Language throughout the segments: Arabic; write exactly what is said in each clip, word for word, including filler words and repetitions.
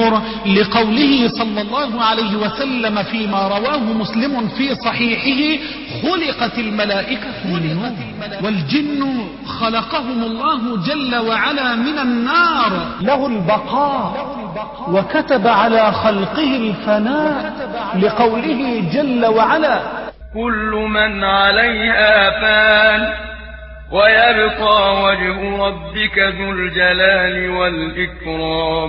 النور لقوله صلى الله عليه وسلم فيما رواه مسلم في صحيحه: خلقت الملائكة من نور، والجن خلقهم الله جل وعلا من النار، له البقاء وكتب على خلقه الفناء لقوله جل وعلا: كل من عليها فان ويبقى وجه ربك ذو الجلال والإكرام.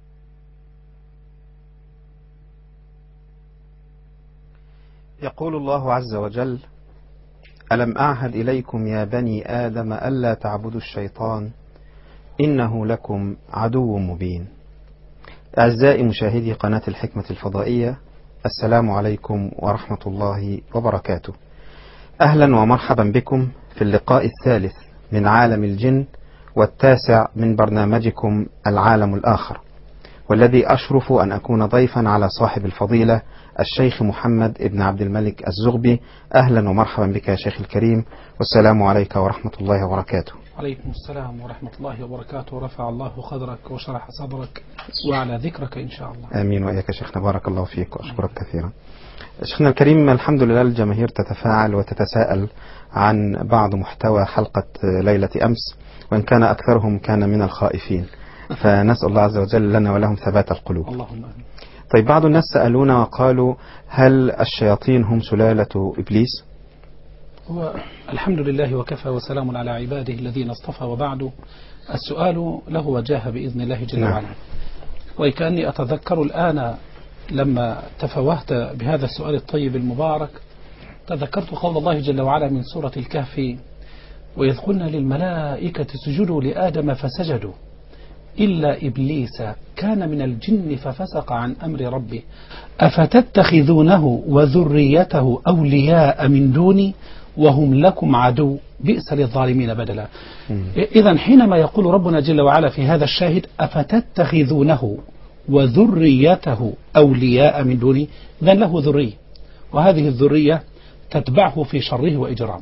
يقول الله عز وجل: ألم أعهد إليكم يا بني آدم ألا تعبدوا الشيطان إنه لكم عدو مبين. أعزائي مشاهدي قناة الحكمة الفضائية، السلام عليكم ورحمة الله وبركاته. أهلا ومرحبا بكم في اللقاء الثالث من عالم الجن والتاسع من برنامجكم العالم الآخر، والذي أشرف أن أكون ضيفا على صاحب الفضيلة الشيخ محمد ابن عبد الملك الزغبي. أهلا ومرحبا بك يا شيخ الكريم، والسلام عليك ورحمة الله وبركاته. عليكم السلام ورحمة الله وبركاته. رفع الله قدرك وشرح صدرك وعلى ذكرك إن شاء الله. آمين وإياك شيخنا، بارك الله فيك وأشكرك كثيرا. شيخنا الكريم، الحمد لله الجماهير تتفاعل وتتساءل عن بعض محتوى حلقة ليلة أمس، وإن كان أكثرهم كان من الخائفين، فنسأل الله عز وجل لنا ولهم ثبات القلوب. اللهم آمين. طيب، بعض الناس سألونا وقالوا: هل الشياطين هم سلالة إبليس؟ هو الحمد لله وكفى وسلام على عباده الذين اصطفى، وبعد. السؤال له وجاهة بإذن الله جل نعم. وعلا. وكأني أتذكر الآن لما تفوهت بهذا السؤال الطيب المبارك، تذكرت قول الله جل وعلا من سورة الكهف: وإذ قلنا للملائكة اسجدوا لآدم فسجدوا إلا إبليس كان من الجن ففسق عن أمر ربه أفتتخذونه وذريته أولياء من دوني وهم لكم عدو بئس للظالمين بدلا. إذن حينما يقول ربنا جل وعلا في هذا الشاهد: أفتتخذونه وذريته أولياء من دوني، إذن له ذرية، وهذه الذرية تتبعه في شره وإجرامه.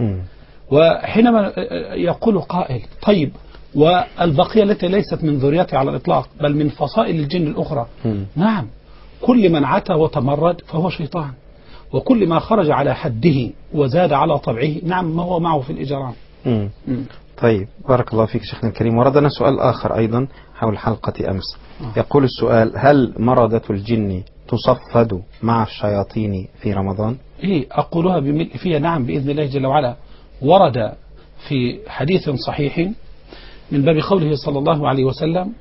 وحينما يقول قائل: طيب، والبقية التي ليست من ذريته على الإطلاق بل من فصائل الجن الأخرى؟ م. نعم، كل من عتى وتمرد فهو شيطان، وكل ما خرج على حده وزاد على طبعه نعم ما هو معه في الإجرام. م. م. طيب، بارك الله فيك شيخنا الكريم. وردنا سؤال آخر أيضا حول حلقة أمس. آه. يقول السؤال: هل مردة الجن تصفد مع الشياطين في رمضان؟ إيه، أقولها بملء فيها نعم بإذن الله جل وعلا. ورد في حديث صحيح من باب قوله صلى الله عليه وسلم: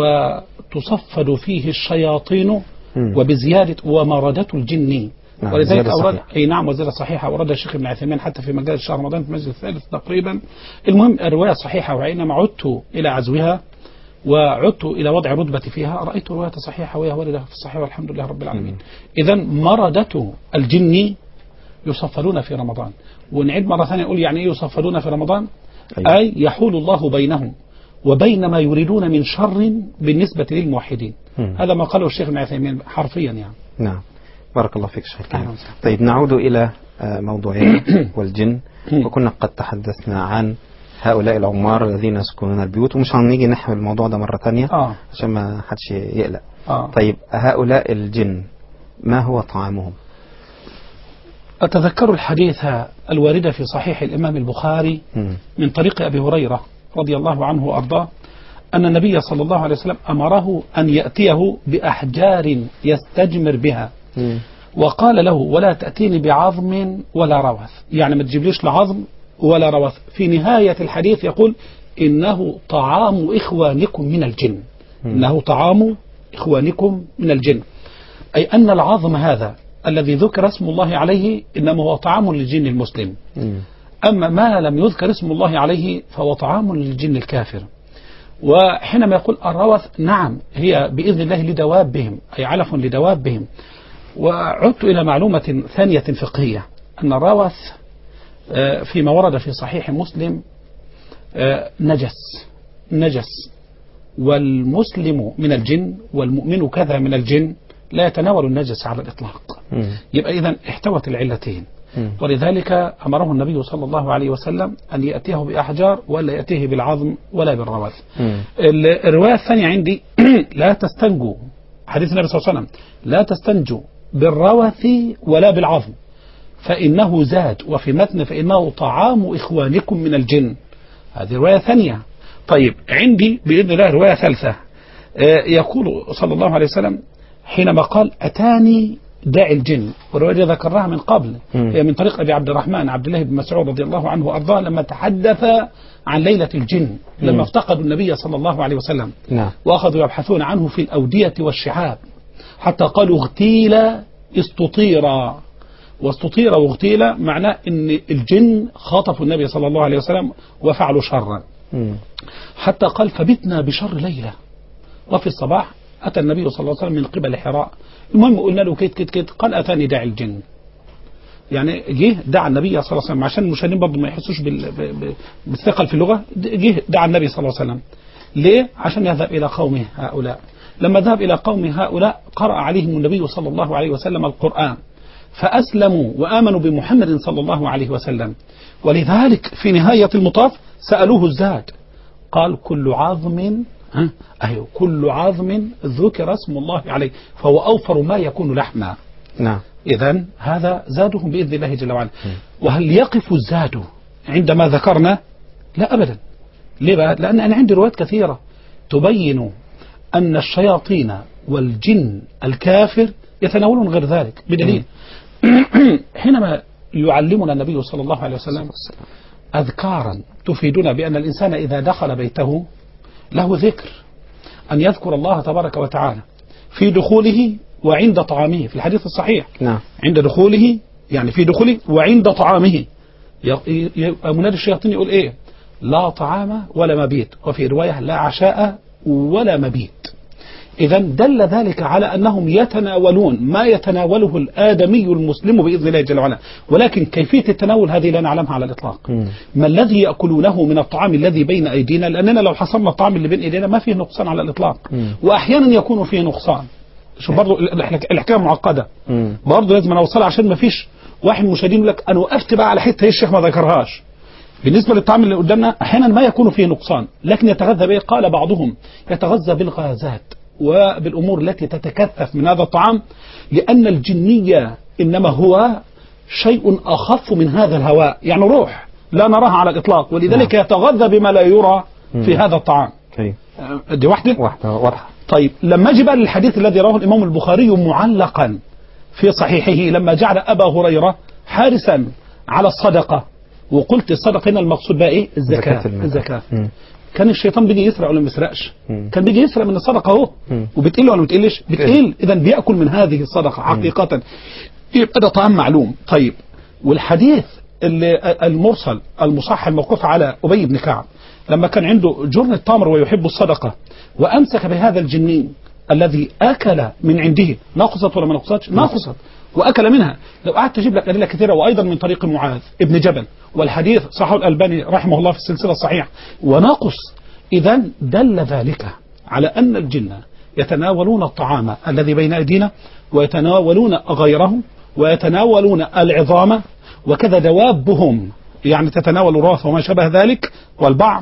وتصفد فيه الشياطين، وبزيادة ومردة الجن. نعم، ولذلك أورد أي نعم وزيادة صحيحة أورد الشيخ ابن عثيمين حتى في مجال شهر رمضان في المجلس الثالث تقريبا. المهم الرواية صحيحة، وحينما عدت إلى عزوها وعدت إلى وضع رتبتي فيها رأيت رواية صحيحة وهي واردة في الصحيح والحمد لله رب العالمين. إذن مردة الجن يصفدون في رمضان. ونعيد مرة ثانية نقول يعني إيه يصفدون في رمضان؟ أيوة. أي يحول الله بينهم وبين ما يريدون من شر بالنسبة للموحدين. م. هذا ما قاله الشيخ ابن عثيمين حرفيا يعني. نعم، بارك الله فيك شيخ الكريم. طيب، نعود إلى موضوعنا والجن. وكنا قد تحدثنا عن هؤلاء العمار الذين يسكنون البيوت، ومش هنيجي نحو الموضوع ده مرة تانية آه. عشان ما حدش يقلق. آه. طيب، هؤلاء الجن ما هو طعامهم؟ أتذكر الحديث الواردة في صحيح الإمام البخاري من طريق أبي هريرة رضي الله عنه وأرضاه أن النبي صلى الله عليه وسلم أمره أن يأتيه بأحجار يستجمر بها، وقال له: ولا تأتيني بعظم ولا روث، يعني ما تجيبليش لعظم ولا روث. في نهاية الحديث يقول: إنه طعام إخوانكم من الجن. إنه طعام إخوانكم من الجن، أي أن العظم هذا الذي ذكر اسم الله عليه إنما هو طعام للجن المسلم. م. أما ما لم يذكر اسم الله عليه فهو طعام للجن الكافر. وحينما يقول الروث نعم هي بإذن الله لدوابهم، أي علف لدوابهم. وعدت إلى معلومة ثانية فقهية أن الروث فيما ورد في صحيح مسلم نجس نجس والمسلم من الجن والمؤمن كذا من الجن لا يتناول النجس على الإطلاق. م. يبقى إذن احتوت العلتين. م. ولذلك أمره النبي صلى الله عليه وسلم أن يأتيه بأحجار ولا يأتيه بالعظم ولا بالروث. الرواية الثانية عندي لا تستنجوا حديث النبي صلى الله عليه وسلم لا تستنجوا بالروث ولا بالعظم فإنه زاد، وفي متن فإنه طعام إخوانكم من الجن. هذه رواية ثانية. طيب عندي بإذن الله رواية ثالثة، يقول صلى الله عليه وسلم حينما قال أتاني داعي الجن، والرواية ذكرها من قبل، هي من طريق أبي عبد الرحمن عبد الله بن مسعود رضي الله عنه وأرضاه لما تحدث عن ليلة الجن لما افتقدوا النبي صلى الله عليه وسلم نعم. وأخذوا يبحثون عنه في الأودية والشعاب حتى قالوا اغتيل استطير، واستطير واغتيل معناه أن الجن خاطفوا النبي صلى الله عليه وسلم وفعلوا شرا، حتى قال فبتنا بشر ليلة، وفي الصباح أتى النبي صلى الله عليه وسلم من قبل حراء. المهم قلنا له كيت كيت كيت، قال أتاني داعي الجن، يعني جه دعا النبي صلى الله عليه وسلم عشان المشاهدين برضه ما يحسوش بالثقل في اللغة، جه دعا النبي صلى الله عليه وسلم ليه؟ عشان يذهب إلى قومه هؤلاء. لما ذهب إلى قومه هؤلاء قرأ عليهم النبي صلى الله عليه وسلم القرآن فأسلموا وآمنوا بمحمد صلى الله عليه وسلم، ولذلك في نهاية المطاف سألوه الزاد، قال كل عظم أيوه كل عظم ذكر اسم الله عليه فهو أوفر ما يكون لحما. نعم. إذن هذا زادهم بإذن الله جل وعلا. وهل يقف الزاد عندما ذكرنا؟ لا أبدا. ليه بقى؟ لأن أنا عندي روايات كثيرة تبين أن الشياطين والجن الكافر يتناولون غير ذلك بدليل حينما يعلمنا النبي صلى الله عليه وسلم أذكارا تفيدنا بأن الإنسان إذا دخل بيته له ذكر، أن يذكر الله تبارك وتعالى في دخوله وعند طعامه، في الحديث الصحيح نعم. عند دخوله يعني في دخوله وعند طعامه. منادي الشياطين يقول إيه؟ لا طعام ولا مبيت، وفي رواية لا عشاء ولا مبيت. إذا دل ذلك على أنهم يتناولون ما يتناوله الآدمي المسلم بإذن الله جل وعلا، ولكن كيفية التناول هذه لا نعلمها على الإطلاق. م. ما الذي يأكلونه من الطعام الذي بين أيدينا؟ لأننا لو حصلنا الطعام اللي بين أيدينا ما فيه نقصان على الإطلاق، م. وأحيانا يكون فيه نقصان. شوف برضو الحكاية معقدة، برضو لازم نوصلها عشان ما فيش واحد مشاهدين يقول لك أنا وقفت بقى على حتة الشيخ ما ذكرهاش. بالنسبة للطعام اللي قدامنا أحيانا ما يكون فيه نقصان، لكن يتغذى به، قال بعضهم يتغذى بالغازات وبالأمور التي تتكثف من هذا الطعام، لأن الجنية إنما هو شيء أخف من هذا الهواء، يعني روح لا نراها على الإطلاق، ولذلك يتغذى بما لا يرى في هذا الطعام. دي واحدة واحدة واضحة. طيب لما جاء للحديث الذي رواه الإمام البخاري معلقا في صحيحه لما جعل أبا هريرة حارسا على الصدقة، وقلت الصدقة هنا المقصود بها إيه؟ الزكاة. الزكاة كان الشيطان بيجي يسرق ولا ما يسرقش؟ كان بيجي يسرق من الصدقة اهو، وبتقل ولا ما بتقلش؟ بتقل. إذا بيأكل من هذه الصدقة حقيقة، يبقى ده طعام معلوم. طيب والحديث اللي المرسل المصح الموقوف على أبي بن كعب لما كان عنده جرن التمر ويحب الصدقة وأمسك بهذا الجنين الذي أكل من عنده، نقصت ولا ما نقصتش؟ نقصت وأكل منها. لو قعدت تجيب لك أدلة كثيرة، وأيضا من طريق معاذ ابن جبل، والحديث صححه الألباني رحمه الله في السلسلة الصحيحة، ونقص. إذا دل ذلك على أن الجن يتناولون الطعام الذي بين أيدينا ويتناولون غيره ويتناولون العظام، وكذا دوابهم يعني تتناول الراس وما شابه ذلك والبعض،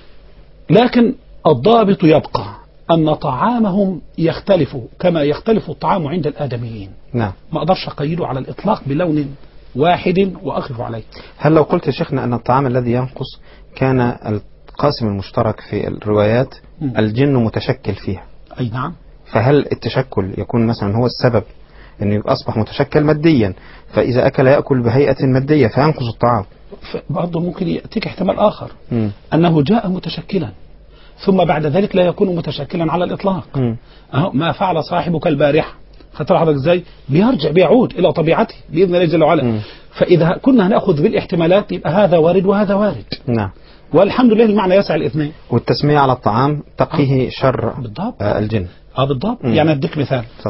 لكن الضابط يبقى أن طعامهم يختلف كما يختلف الطعام عند الآدميين. نعم. ما أقدرش أقيده على الإطلاق بلون واحد وأقف عليه. هل لو قلت يا شيخنا أن الطعام الذي ينقص كان القاسم المشترك في الروايات م. الجن متشكل فيها؟ أي نعم. فهل التشكل يكون مثلا هو السبب أنه أصبح متشكل ماديا، فإذا أكل يأكل بهيئة مادية فينقص الطعام؟ برضه ممكن يأتيك احتمال آخر م. أنه جاء متشكلا ثم بعد ذلك لا يكون متشكلا على الإطلاق. أهو ما فعل صاحبك البارحة، خدت حضرتك ازاي؟ بيرجع بيعود إلى طبيعته بإذن الله جل وعلا. فإذا كنا هنأخذ بالاحتمالات يبقى هذا وارد وهذا وارد. نعم. والحمد لله المعنى يسع الاثنين. والتسمية على الطعام تقيه شر بالضبط. آه الجن. اه بالضبط. يعني أديك مثال. صد.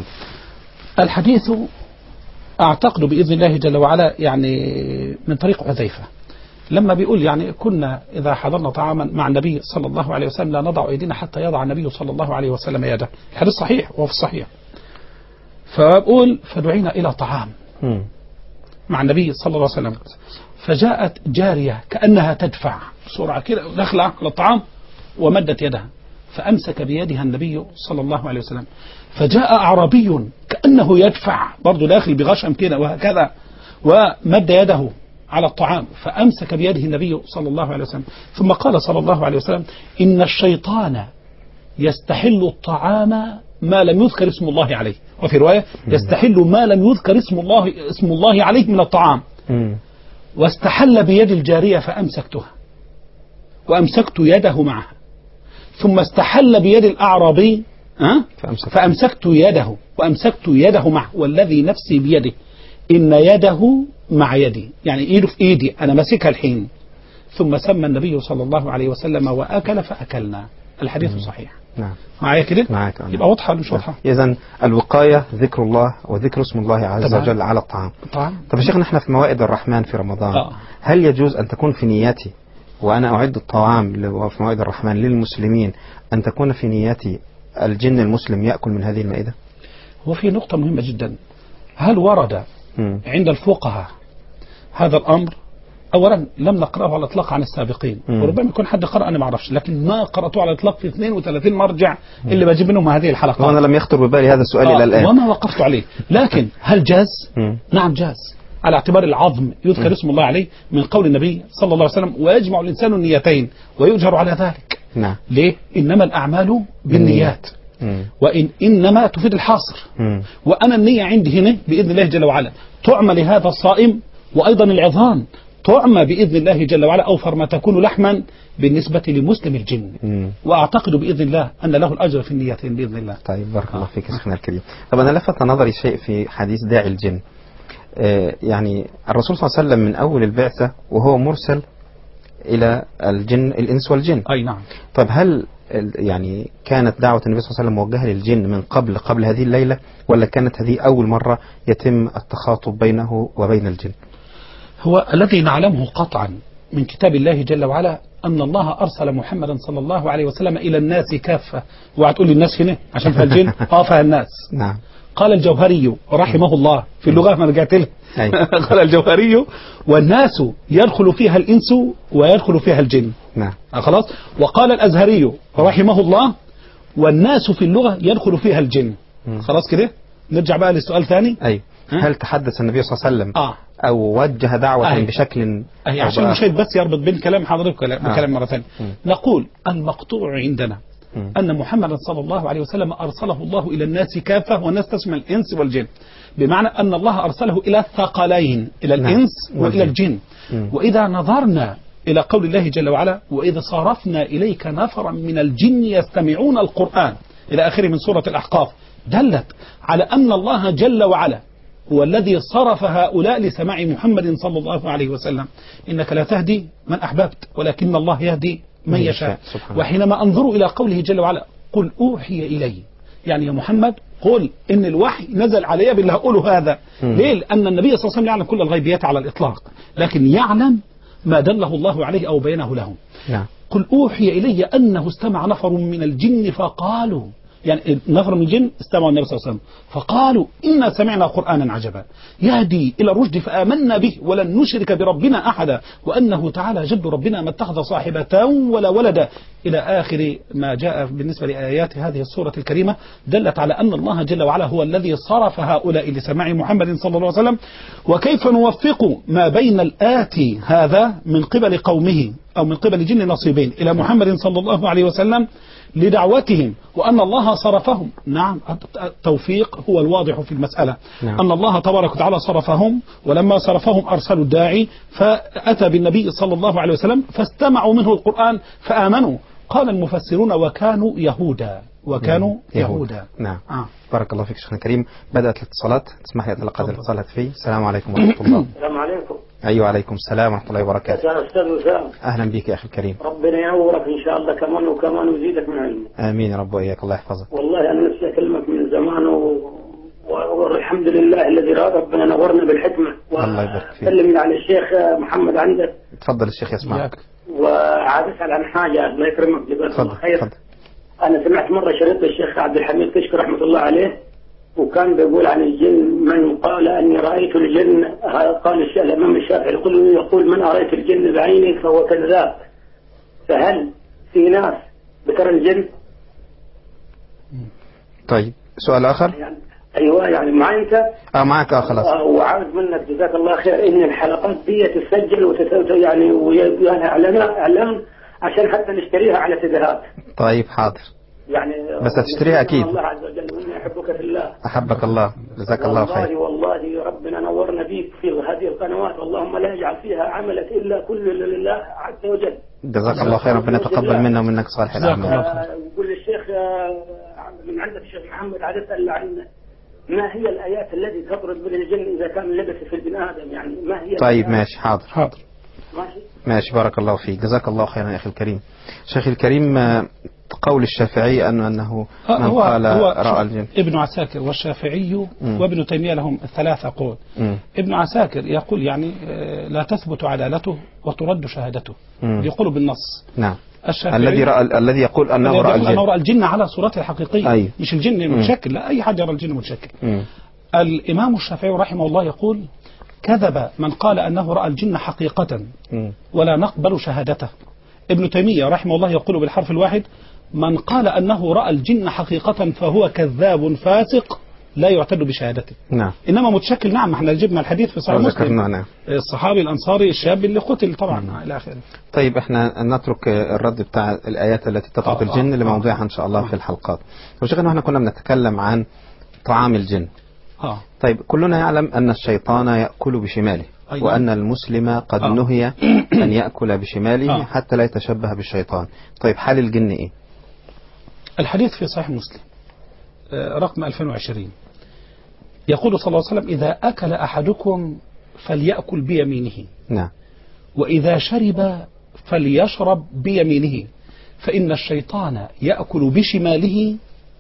الحديث أعتقد بإذن الله جل وعلا يعني من طريق حذيفة لما بيقول يعني كنا إذا حضرنا طعاما مع النبي صلى الله عليه وسلم لا نضع أيدينا حتى يضع النبي صلى الله عليه وسلم يده. الحديث صحيح وهو في الصحيح. فبقول فدعينا إلى طعام م. مع النبي صلى الله عليه وسلم، فجاءت جارية كأنها تدفع بسرعة كده دخل على الطعام ومدت يدها فأمسك بيدها النبي صلى الله عليه وسلم، فجاء أعرابي كأنه يدفع برضه داخل بغشم كده وهكذا، ومد يده على الطعام، فأمسك بيده النبي صلى الله عليه وسلم، ثم قال صلى الله عليه وسلم: إن الشيطان يستحل الطعام ما لم يذكر اسم الله عليه، وفي رواية يستحل ما لم يذكر اسم الله اسم الله عليه من الطعام. واستحل بيد الجارية فأمسكتها وأمسكت يده معها، ثم استحل بيد الأعرابي أه؟ فأمسكت. فأمسكت يده وأمسكت يده معه، والذي نفسي بيده إن يده مع يدي، يعني إيده في إيدي أنا ماسكها الحين. ثم سمى النبي صلى الله عليه وسلم وأكل فأكلنا. الحديث مم. صحيح. نعم. معايا كده؟ معاك. يبقى واضحة ولا مش واضحة؟ إذن الوقاية ذكر الله وذكر اسم الله عز طبعا. وجل على الطعام. طبعا. طب يا شيخنا احنا في موائد الرحمن في رمضان، آه. هل يجوز أن تكون في نيتي وأنا أعد الطعام في موائد الرحمن للمسلمين أن تكون في نيتي الجن المسلم يأكل من هذه المائدة؟ هو في نقطة مهمة جدا، هل ورد مم. عند الفقهاء هذا الأمر؟ أولا لم نقرأه على الإطلاق عن السابقين، مم. وربما يكون حد قرأ أنا ما أعرفش، لكن ما قرأته على الإطلاق في اثنين وثلاثين مرجع اللي بجيب منهم هذه الحلقات. وأنا لم يخطر ببالي هذا السؤال آه إلى الآن. وما وقفت عليه، لكن هل جاز؟ مم. نعم جاز، على اعتبار العظم يذكر اسم الله عليه من قول النبي صلى الله عليه وسلم: ويجمع الإنسان النيتين ويؤجر على ذلك. نعم. ليه؟ إنما الأعمال بالنيات، مم. وإن إنما تفيد الحاصر. مم. وأنا النية عندي هنا بإذن الله جل وعلا تعمى لهذا الصائم، وأيضا العظام تعمى بإذن الله جل وعلا أوفر ما تكون لحما بالنسبة لمسلم الجن. مم. وأعتقد بإذن الله أن له الأجر في النيتين بإذن الله. طيب بارك الله فيك يا شيخنا الكريم. طب أنا لفت نظري شيء في حديث داعي الجن. آه يعني الرسول صلى الله عليه وسلم من أول البعثة وهو مرسل إلى الجن الإنس والجن. أي نعم. طب هل يعني كانت دعوة النبي صلى الله عليه وسلم موجهة للجن من قبل قبل هذه الليلة، ولا كانت هذه أول مرة يتم التخاطب بينه وبين الجن؟ هو الذي نعلمه قطعا من كتاب الله جل وعلا أن الله أرسل محمدا صلى الله عليه وسلم إلى الناس كافة. وهتقول لي الناس هنا عشان فيها الجن؟ اه فيها الناس. نعم. قال الجوهري رحمه الله في اللغة ما رجعت له قال الجوهري: والناس يدخل فيها الإنس ويدخل فيها الجن. نعم. خلاص. وقال الأزهري رحمه الله: والناس في اللغة يدخل فيها الجن. م. خلاص كده. نرجع بقى للسؤال ثاني. أي. هل تحدث النبي صلى الله عليه وسلم آه. أو وجه دعوة أي. بشكل أي عشان المشاهد بس يربط بين كلام حضرتك وكلام آه. مرة ثانية. نقول المقطوع عندنا م. أن محمدا صلى الله عليه وسلم أرسله الله إلى الناس كافة، والناس تشمل الإنس والجن، بمعنى أن الله أرسله إلى الثقلين، إلى الإنس نعم. وإلى الجن. م. وإذا نظرنا إلى قول الله جل وعلا: وإذا صرفنا إليك نفرا من الجن يستمعون القرآن إلى آخره من سورة الأحقاف، دلت على أن الله جل وعلا هو الذي صرف هؤلاء لسماع محمد صلى الله عليه وسلم. إنك لا تهدي من أحببت ولكن الله يهدي من يشاء. وحينما أنظر إلى قوله جل وعلا: قل أوحي إلي، يعني يا محمد قل إن الوحي نزل علي بالله أقوله هذا. م. ليه؟ لأن النبي صلى الله عليه وسلم يعلم كل الغيبيات على الإطلاق، لكن يعلم ما دله الله عليه أو بينه لهم. نعم. قل أوحي إلي أنه استمع نفر من الجن فقالوا، يعني نفر من الجن استمعوا النبي صلى الله عليه وسلم فقالوا: إنا سمعنا قرآنا عجبا يهدي إلى الرشد فآمنا به ولن نشرك بربنا أحدا وأنه تعالى جد ربنا ما اتخذ صاحبة ولا ولدا، إلى آخر ما جاء بالنسبة لآيات هذه السورة الكريمة، دلت على أن الله جل وعلا هو الذي صرف هؤلاء لسماع محمد صلى الله عليه وسلم. وكيف نوفق ما بين الآتي هذا من قبل قومه أو من قبل جن نصيبين إلى محمد صلى الله عليه وسلم لدعوتهم، وأن الله صرفهم؟ نعم، التوفيق هو الواضح في المسألة. نعم. أن الله تبارك وتعالى صرفهم، ولما صرفهم أرسلوا الداعي فأتى بالنبي صلى الله عليه وسلم فاستمعوا منه القرآن فآمنوا. قال المفسرون: وكانوا يهودا، وكانوا يهودا. نعم. آه. بارك الله فيك شيخنا الكريم. بدأت الاتصالات، تسمح لي أتلقى هذه الاتصالات فيه. السلام عليكم ورحمة الله. السلام عليكم. أيوة عليكم السلام ورحمة الله وبركاته. يا أستاذ وسام. أهلا بك يا أخي الكريم. ربنا يعورك إن شاء الله كمان وكمان ويزيدك من علمك. آمين يا رب وإياك، الله يحفظك. والله أنا نفسي أكلمك من زمان و... والحمد لله الذي راد ربنا نورنا بالحكمة. الله يبارك فيك. سلم على الشيخ محمد عندك. تفضل الشيخ يسمعك. وعاد أسأل عن حاجة، الله يكرمك جزاك الله خير. تفضل. أنا سمعت مرة شريط الشيخ عبد الحميد كشك رحمة الله عليه، وكان بيقول عن الجن: من قال أني رأيت الجن، قال الإمام الشافعي يقول يقول من أريت الجن بعيني فهو كذاب. فهل في ناس بترى الجن؟ طيب سؤال آخر. يعني ايوه يعني معي انت. اه معك. اه خلاص. آه وعاوز منك جزاك الله خير ان الحلقات دي تسجل وتسجل يعني ويا لها اعلان اعلان عشان حتى نشتريها على سيديهات. طيب حاضر. يعني بس هتشتريها اكيد. الله عز وجل واني احبك في الله. احبك الله. جزاك الله خير. والله والله ربنا نورنا بيك في هذه القنوات، اللهم لا يجعل فيها عملك الا كل لله عز وجل. جزاك الله خير. ربنا يتقبل منا ومنك صالح الاعمال. يقول الشيخ من عندك الشيخ محمد عاد يسال عن ما هي الآيات التي تطرد من الجن إذا كان لبس في البني آدم، يعني ما هي؟ طيب ماشي حاضر. حاضر ماشي ماشي. بارك الله فيك. جزاك الله خيرا يا أخي الكريم. شيخ الكريم، قول الشافعي أنه أنه من هو قال هو رأى الجن. ابن عساكر والشافعي م. وابن تيمية لهم ثلاثة قول. م. ابن عساكر يقول يعني لا تثبت عدالته وترد شهادته، يقول بالنص. نعم. الذي رأى الذي يقول أنه رأى الجن. أنه رأى الجن على صورته الحقيقية. أي. مش الجن متشكل، لا أي حد يرى الجن متشكل. م. الإمام الشافعي رحمه الله يقول كذب من قال أنه رأى الجن حقيقة م. ولا نقبل شهادته. ابن تيمية رحمه الله يقول بالحرف الواحد من قال أنه رأى الجن حقيقة فهو كذاب فاسق لا يعتد بشهادته. نعم. إنما متشكل نعم، احنا جبنا الحديث في صحيح مسلم. نعم. الصحابي الأنصاري الشاب اللي قتل طبعا إلى آخره. طيب احنا نترك الرد بتاع الآيات التي تطرد الجن آه لموضوعها إن شاء الله آه في الحلقات. وشيخنا احنا كنا بنتكلم عن طعام الجن. آه. طيب كلنا يعلم أن الشيطان يأكل بشماله. أيوة. وأن المسلم قد آه. نهي أن يأكل بشماله آه. حتى لا يتشبه بالشيطان. طيب حال الجن إيه؟ الحديث في صحيح مسلم رقم ألفين وعشرين يقول صلى الله عليه وسلم إذا أكل أحدكم فليأكل بيمينه. نعم. وإذا شرب فليشرب بيمينه فإن الشيطان يأكل بشماله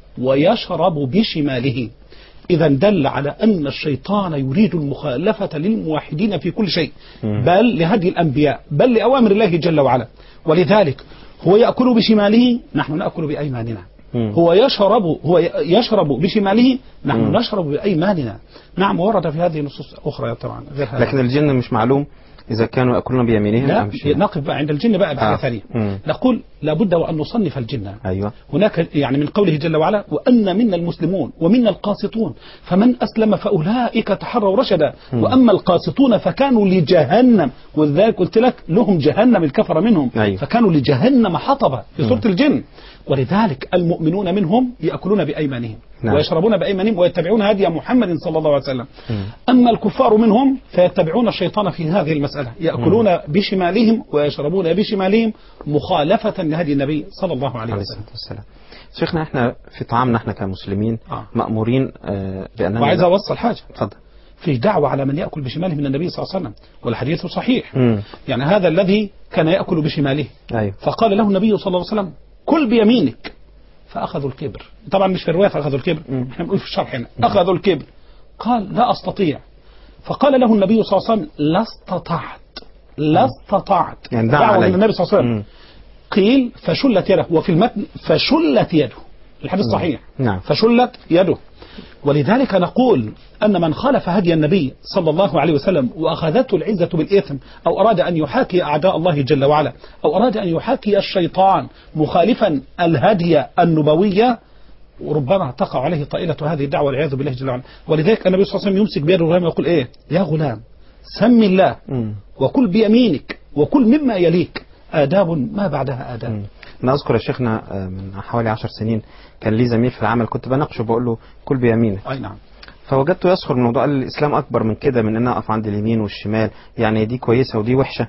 ويشرب بشماله. إذا دل على أن الشيطان يريد المخالفة للموحدين في كل شيء، بل لهدي الأنبياء، بل لأوامر الله جل وعلا. ولذلك هو يأكل بشماله، نحن نأكل بأيماننا. هو يشرب هو يشرب بشماله، نحن مم. نشرب بأيماننا. نعم. ورد في هذه نصوص أخرى طبعا غير هذا. لكن الجن مش معلوم إذا كانوا يأكلون بيمينهم. لا نقف بقى عند الجن بقى بحاجة آه. ثانية. نقول لابد وأن نصنف الجن. أيوة. هناك يعني من قوله جل وعلا وأن منا المسلمون ومنا القاسطون فمن أسلم فأولئك تحروا رشدا مم. وأما القاسطون فكانوا لجهنم، وذلك قلت لك لهم جهنم الكفر منهم. أيوة. فكانوا لجهنم حطبا في سورة الجن. ولذلك المؤمنون منهم يأكلون بأيمانهم. نعم. ويشربون بأيمانهم ويتبعون هدي محمد صلى الله عليه وسلم. م. أما الكفار منهم فيتبعون الشيطان في هذه المسألة، يأكلون م. بشمالهم ويشربون بشمالهم مخالفة لهدي النبي صلى الله عليه وسلم. وسلم. شيخنا احنا في طعامنا احنا كمسلمين آه. مأمورين آه بأننا وعايز أوصل حاجة. اتفضل. في دعوة على من يأكل بشماله من النبي صلى الله عليه وسلم والحديث صحيح. م. يعني هذا الذي كان يأكل بشماله. أيوه. فقال له النبي صلى الله عليه وسلم كل بيمينك، فأخذوا الكبر. طبعا مش في الرواية فأخذوا الكبر، احنا بنقول في الشرح هنا أخذوا الكبر. قال لا أستطيع. فقال له النبي صلى الله عليه وسلم لا استطعت لا استطعت. يعني دعوة النبي صلى الله عليه وسلم. قيل فشلت يده، وفي المتن فشلت يده، الحديث صحيح. نعم. فشلت يده. ولذلك نقول أن من خالف هدي النبي صلى الله عليه وسلم وأخذته العزة بالإثم أو أراد أن يحاكي أعداء الله جل وعلا أو أراد أن يحاكي الشيطان مخالفا الهدي النبوية وربما تقع عليه طائلة هذه الدعوة والعياذ بالله جل وعلا. ولذلك النبي صلى الله عليه وسلم يمسك بيد الغلام ويقول إيه يا غلام سم الله وكل بيمينك وكل مما يليك، آداب ما بعدها آداب. أنا أذكر يا شيخنا من حوالي عشر سنين كان لي زميل في العمل كنت بناقشه بقول له كل بيمينك. أي نعم. فوجدته يسخر من الموضوع، قال الإسلام أكبر من كده، من أن أقف عند اليمين والشمال، يعني دي كويسة ودي وحشة.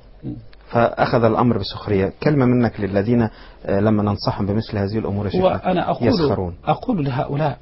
فأخذ الأمر بسخرية. كلمة منك للذين لما ننصحهم بمثل هذه الأمور يا شيخنا وأنا أقول يسخرون. أقول لهؤلاء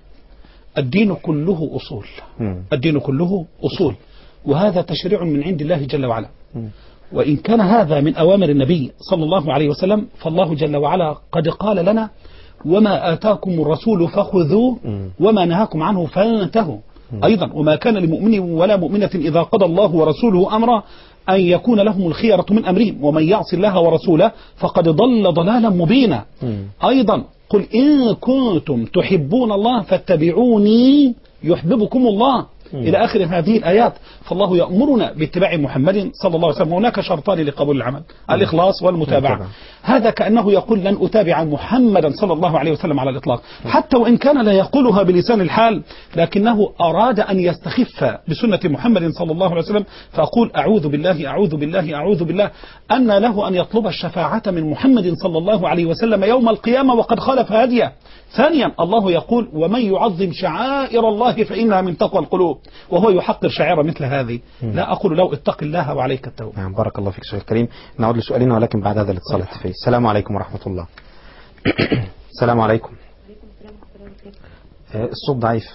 الدين كله أصول. م. الدين كله أصول، وهذا تشريع من عند الله جل وعلا. م. وإن كان هذا من أوامر النبي صلى الله عليه وسلم فالله جل وعلا قد قال لنا وما آتاكم الرسول فخذوه وما نهاكم عنه فانتهوا. أيضا وما كان لمؤمن ولا مؤمنة إذا قضى الله ورسوله أمرا أن يكون لهم الخيرة من أمرهم ومن يعص الله ورسوله فقد ضل ضلالا مبينا. أيضا قل إن كنتم تحبون الله فاتبعوني يحببكم الله إلى آخر هذه الآيات. فالله يأمرنا باتباع محمد صلى الله عليه وسلم. هناك شرطان لقبول العمل: الإخلاص والمتابعة. هذا كأنه يقول لن أتابع محمدا صلى الله عليه وسلم على الإطلاق، حتى وإن كان لا يقولها بلسان الحال، لكنه أراد أن يستخف بسنة محمد صلى الله عليه وسلم. فأقول أعوذ بالله أعوذ بالله أعوذ بالله أن له أن يطلب الشفاعة من محمد صلى الله عليه وسلم يوم القيامة وقد خالف هديه. ثانيا الله يقول ومن يعظم شعائر الله فإنها من تقوى القلوب، وهو يحقر شعائر مثل هذه. لا أقول له اتق الله وعليك التوبة. نعم بارك الله فيك شيخ الكريم. نعود لسؤالنا ولكن بعد هذا الاتصال الهاتفي. السلام عليكم ورحمة الله. السلام عليكم. الصوت ضعيف.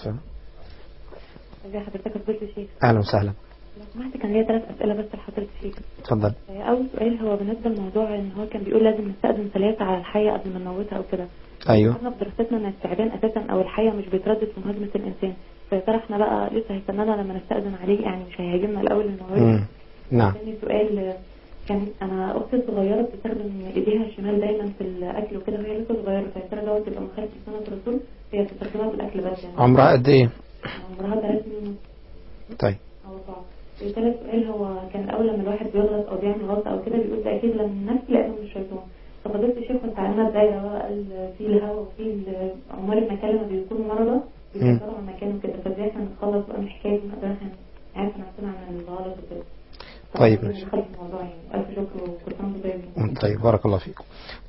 ازي حضرتك يا فضيلة الشيخ؟ اهلا وسهلا. لو سمحت كان ليا ثلاث اسئله بس لحضرتك الشيخ. اتفضل. اول سؤال هو بالنسبه لموضوع ان هو كان بيقول لازم نستأذن ثلاثه على الحيه قبل ما نموتها او كده. ايوه. احنا في دراستنا ان التعبان اساسا او الحيه مش بيتردد في مهاجمه الانسان، فيا ترى احنا بقى لسه هيستنانا لما نستأذن عليه، يعني مش هيهاجمنا الاول نموته؟ نعم. ثاني سؤال، كان انا اختي الصغيره بتستخدم ايديها الشمال دايما في الاكل وكده وهي لسه صغيره، فيا ترى دوت يبقى مخالف لسنه الرسول؟ هي بتستخدمها في الاكل بس يعني. عمرها قد ايه؟ عمرها ثلاث سنين. طيب. الثالث سؤال، هو كان الاول لما الواحد بيغلط او بيعمل غلطه او كده بيقول ده اكيد لما الناس لقيته من الشيطان. ففضلت الشيخ كنت علمنا الدايره بقى، قال في الهواء وفي عمال المكان لما بيكونوا مرضى بيفكروا عن مكانه كده، فازاي احنا نتخلص بقى من الحكايه دي ونقدر احنا نعرف نفسنا عن الغلط وكده. طيب ماشي. نخلص الموضوع يعني. الف شكر وكل سنه وانتم طيبين. طيب بارك الله فيكم.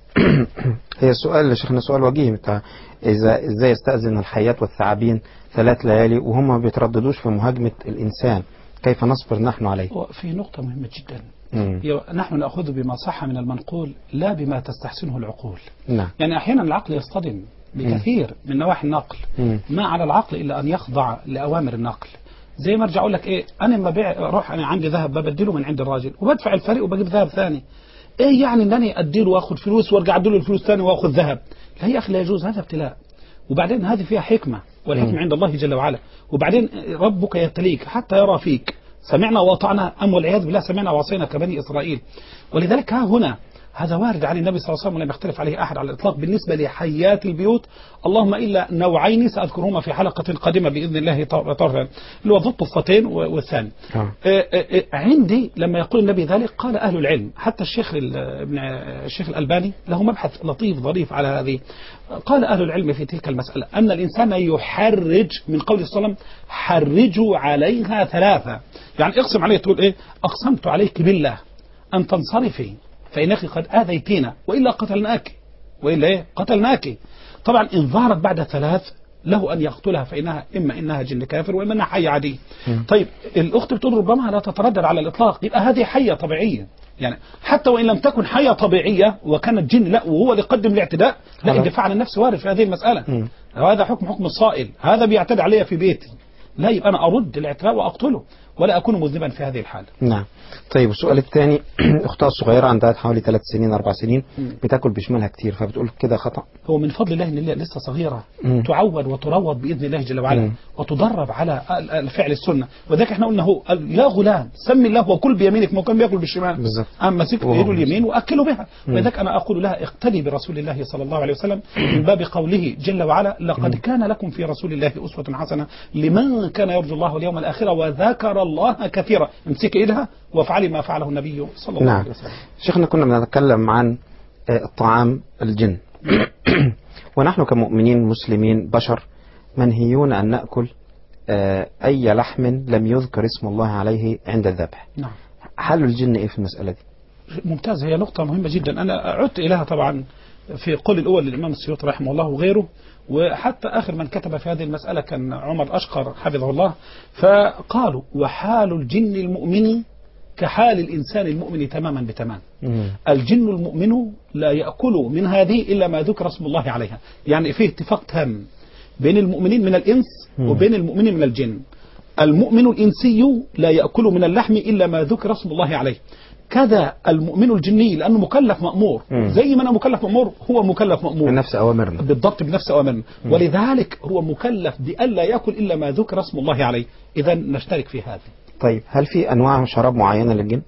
هي السؤال شيخنا سؤال وجيه بتاع إذا إزاي يستأذن الحيات والثعابين ثلاث ليالي وهم ما بيترددوش في مهاجمة الإنسان، كيف نصبر نحن عليه؟ في نقطة مهمة جدا. مم. نحن نأخذ بما صح من المنقول لا بما تستحسنه العقول. نعم. يعني أحيانا العقل يصطدم بكثير مم. من نواحي النقل. مم. ما على العقل إلا أن يخضع لأوامر النقل. زي ما ارجع اقول لك ايه، انا لما بيع اروح انا عندي ذهب ببدله من عند الراجل وبدفع الفريق وبجيب ذهب ثاني، ايه يعني ان انا اديله واخد فلوس وارجع اديله الفلوس ثاني واخد ذهب؟ لا يا اخي لا يجوز، هذا ابتلاء. وبعدين هذه فيها حكمه، والحكمه عند الله جل وعلا. وبعدين ربك يبتليك حتى يرى فيك سمعنا واطعنا ام والعياذ بالله سمعنا وعصينا كبني اسرائيل. ولذلك ها هنا هذا وارد عن النبي صلى الله عليه وسلم ولم يختلف عليه أحد على الإطلاق بالنسبة لحيات البيوت. اللهم إلا نوعين سأذكرهما في حلقة قادمة بإذن الله تعالى، اللي هو ضد الطفتين والثاني. آه. آه عندي لما يقول النبي ذلك قال أهل العلم، حتى الشيخ ابن الشيخ الألباني له مبحث لطيف ظريف على هذه. قال أهل العلم في تلك المسألة أن الإنسان يحرج من قول صلى الله عليه وسلم حرجوا عليها ثلاثة، يعني اقسم عليه تقول إيه، أقسمت عليك بالله أن تنصرفي فإنك قد آذيتينا وإلا قتلناك وإلا إيه قتلناك. طبعا إن ظهرت بعد ثلاث له أن يقتلها، فإنها إما إنها جن كافر وإما إنها حية عادية. طيب الأخت بتقول ربما لا تتردد على الإطلاق، يبقى هذه حية طبيعية، يعني حتى وإن لم تكن حية طبيعية وكانت جن لا وهو اللي قدم الاعتداء، لا الدفاع عن النفس وارد في هذه المسألة. وهذا حكم حكم الصائل، هذا بيعتدي علي في بيتي، لا يبقى أنا أرد الاعتداء وأقتله ولا أكون مذنبا في هذه الحالة. نعم. طيب السؤال الثاني، أختها الصغيرة عندها حوالي ثلاث سنين أربع سنين بتاكل بشمالها كتير، فبتقول كده خطأ. هو من فضل الله إن اللي لسه صغيرة مم. تعود وتروض بإذن الله جل وعلا مم. وتدرب على الفعل السنة. وذلك احنا قلنا هو يا غلام سمي الله وكل بيمينك، ما كان بياكل بالشمال بالظبط، أما مسكت بيده اليمين وأكله بها. وذلك أنا أقول لها اقتدي برسول الله صلى الله عليه وسلم من باب قوله جل وعلا لقد كان لكم في رسول الله أسوة حسنة لمن كان يرجو الله واليوم الآخر وذكر الله كثيرا. امسك إيدها وافعلي ما فعله النبي صلى الله نعم. عليه وسلم. شيخنا كنا بنتكلم عن الطعام الجن ونحن كمؤمنين مسلمين بشر منهيون أن نأكل أي لحم لم يذكر اسم الله عليه عند الذبح. نعم. حل الجن إيه في المسألة دي؟ ممتاز، هي نقطة مهمة جدا. أنا عدت إليها طبعا في قول الأول للإمام السيوطي رحمه الله وغيره، وحتى آخر من كتب في هذه المسألة كان عمر أشقر حفظه الله. فقالوا وحال الجن المؤمن كحال الإنسان المؤمن تماما بتمام. مم. الجن المؤمن لا يأكل من هذه إلا ما ذكر اسم الله عليها، يعني فيه اتفاق تام بين المؤمنين من الإنس وبين المؤمنين من الجن. المؤمن الإنسي لا يأكل من اللحم إلا ما ذكر اسم الله عليه، كذا المؤمن الجني لأنه مكلف مأمور. مم. زي ما أنا مكلف مأمور هو مكلف مأمور بنفس أوامرنا، بالضبط بنفس أوامرنا، ولذلك هو مكلف بألا يأكل إلا ما ذكر اسم الله عليه. إذا نشترك في هذا. طيب هل في أنواع شراب معينة للجن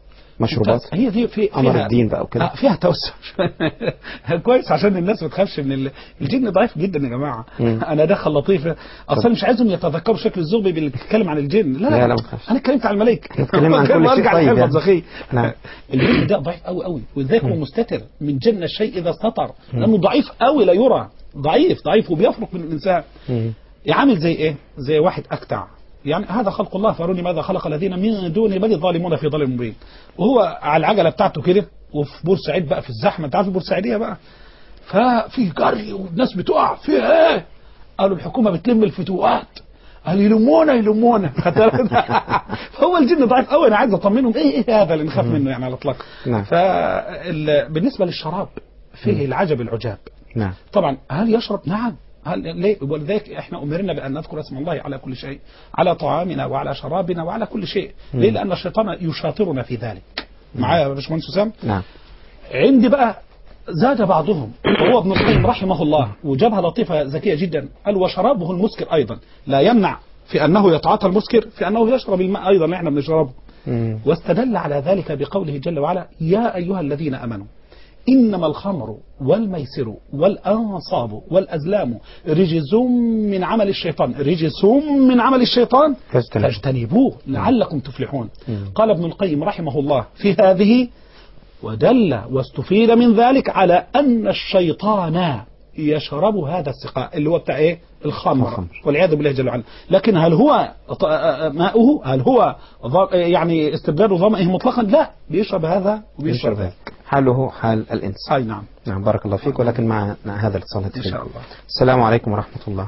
مشروبات هي دي في أمر فيها الدين بقى وكده. آه فيها توسع كويس عشان الناس ما تخافش من ال... الجن ضعيف جدا يا جماعه. مم. انا دخل لطيفه اصلا مش عايزهم يتذكروا شكل الزغبي اللي بيتكلم عن الجن. لا لا, لا, لا, لا لا. انا اتكلمت عن الملائكه اتكلم عن كل شيء. طيب يعني. نعم. الجن ده ضعيف قوي قوي ولذلك هو مستتر من جن الشيء اذا استتر لانه ضعيف قوي لا يرى. ضعيف ضعيف وبيفرق من الانسان. يعمل زي ايه؟ زي واحد اكتع يعني هذا خلق الله فاروني ماذا خلق الذين من دون بل الظالمون في ضلال مبين. وهو على العجله بتاعته كده وفي بورسعيد بقى في الزحمه انت عارف البورسعيديه بقى ففي جري والناس بتقع فيها ايه؟ قالوا الحكومه بتلم الفتوات قال يلمونا يلمونا فهو الجن ضعيف قوي انا عايز اطمنهم ايه ايه هذا اللي نخاف منه يعني على الاطلاق. نعم. فبالنسبه للشراب فيه العجب العجاب. نعم. طبعا هل يشرب؟ نعم. هل ليه؟ ولذلك احنا امرنا بان نذكر اسم الله على كل شيء على طعامنا وعلى شرابنا وعلى كل شيء. ليه؟ لان الشيطان يشاطرنا في ذلك. معايا يا باشمهندس حسام؟ نعم. عندي بقى زاد بعضهم وهو ابن القيم رحمه الله وجابها لطيفه ذكيه جدا قال وشرابه المسكر ايضا لا يمنع في انه يتعاطى المسكر في انه يشرب الماء ايضا احنا بنشربه. واستدل على ذلك بقوله جل وعلا يا ايها الذين امنوا إنما الخمر والميسر والأنصاب والأزلام رجز من عمل الشيطان رجس من عمل الشيطان فاجتنبوه لعلكم تفلحون. قال ابن القيم رحمه الله في هذه ودل واستفيد من ذلك على أن الشيطان يشرب هذا السقاء اللي هو بتاع إيه؟ الخمر, الخمر. والعياذ بالله جل وعلا. لكن هل هو ماؤه هل هو يعني استبدال ظمئه مطلقا؟ لا بيشرب هذا وبيشرب ذاك. حاله حال الإنس. أي نعم. نعم بارك الله فيك. ولكن مع هذا الاتصال إن شاء الله. السلام عليكم ورحمة الله.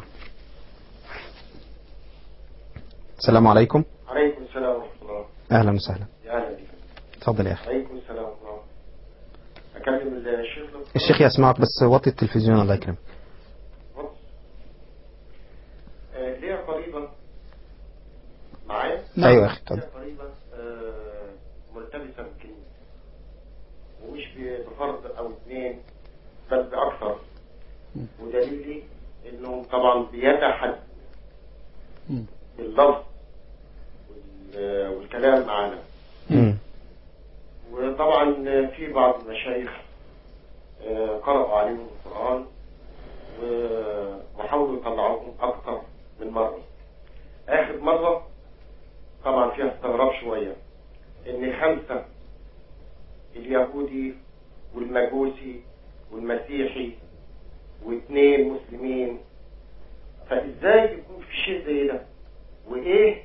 السلام عليكم. عليكم السلام ورحمة الله. أهلا وسهلا. يا أهلا بك. تفضل يا أخي. عليكم السلام ورحمة الله. أكلم الشيخ. الشيخ يسمعك بس وطي التلفزيون الله يكرمك. آه ليه قريبة معايا؟ أيوة أخي تفضل. قريبة آه ملتبسة بالكنيسة ومش بفرد أو اثنين بل بأكثر. ودليلي إنهم طبعا بيتحد باللفظ والكلام معنا. وطبعا في بعض المشايخ قرأوا عليهم القرآن وحاولوا يطلعوهم أكثر من مرة. آخر مرة طبعا فيها استغراب شوية إن خمسة اليهودي والمجوسي والمسيحي واثنين مسلمين فإزاي يكون في شيء زي ده؟ وإيه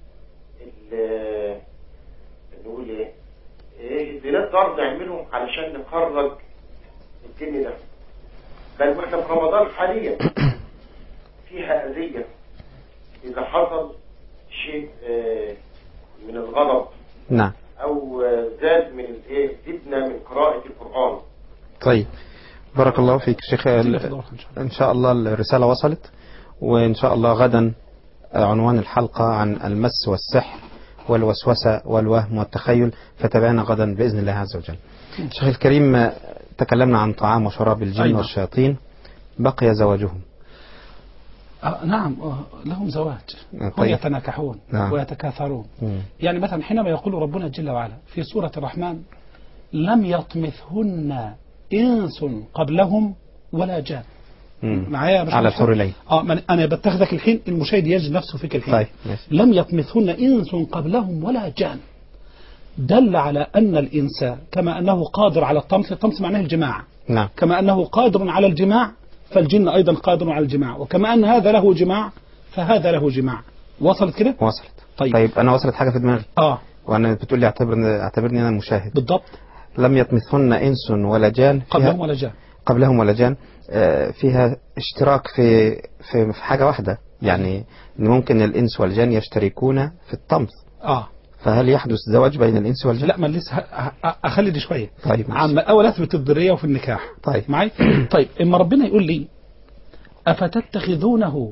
اللي نقول إيه؟ إيه اللي نقدر نعمله علشان نخرج الدين ده؟ بل واحنا في رمضان حاليا فيها أذية إذا حصل شيء من الغضب. نعم. أو زاد من الإيه؟ زدنا من قراءة القرآن. طيب بارك الله فيك شيخ. إن شاء الله الرسالة وصلت وإن شاء الله غدا عنوان الحلقة عن المس والسحر والوسوسة والوهم والتخيل فتابعنا غدا بإذن الله عز وجل. شيخ الكريم تكلمنا عن طعام وشراب الجن أيضا. والشياطين بقي زواجهم. آه نعم لهم زواج. طيب. هم يتناكحون نعم. ويتكاثرون. مم. يعني مثلا حينما يقول ربنا جل وعلا في سورة الرحمن لم يطمثهن إنس قبلهم ولا جان. معايا على الحور لين. اه انا بتاخذك الحين المشاهد يجد نفسه فيك الحين. طيب. لم يطمثهن إنس قبلهم ولا جان دل على أن الإنسان كما أنه قادر على الطمث. الطمث معناه الجماع. نعم. كما أنه قادر على الجماع فالجن أيضا قادر على الجماع وكما أن هذا له جماع فهذا له جماع. وصلت كده؟ وصلت. طيب. طيب أنا وصلت حاجة في دماغي. آه وأنا بتقول لي اعتبرني اعتبرني أنا المشاهد. بالضبط. لم يطمثهن إنس ولا جان قبلهم ولا جان قبلهم ولا جان فيها اشتراك في في في حاجة واحدة يعني إن ممكن الإنس والجان يشتركون في الطمث. آه فهل يحدث زواج بين الإنس والجن؟ لا ما لسه أخلي دي شوية. طيب عم أول أثبت الذرية وفي النكاح. طيب معي. طيب إما ربنا يقول لي أفتتخذونه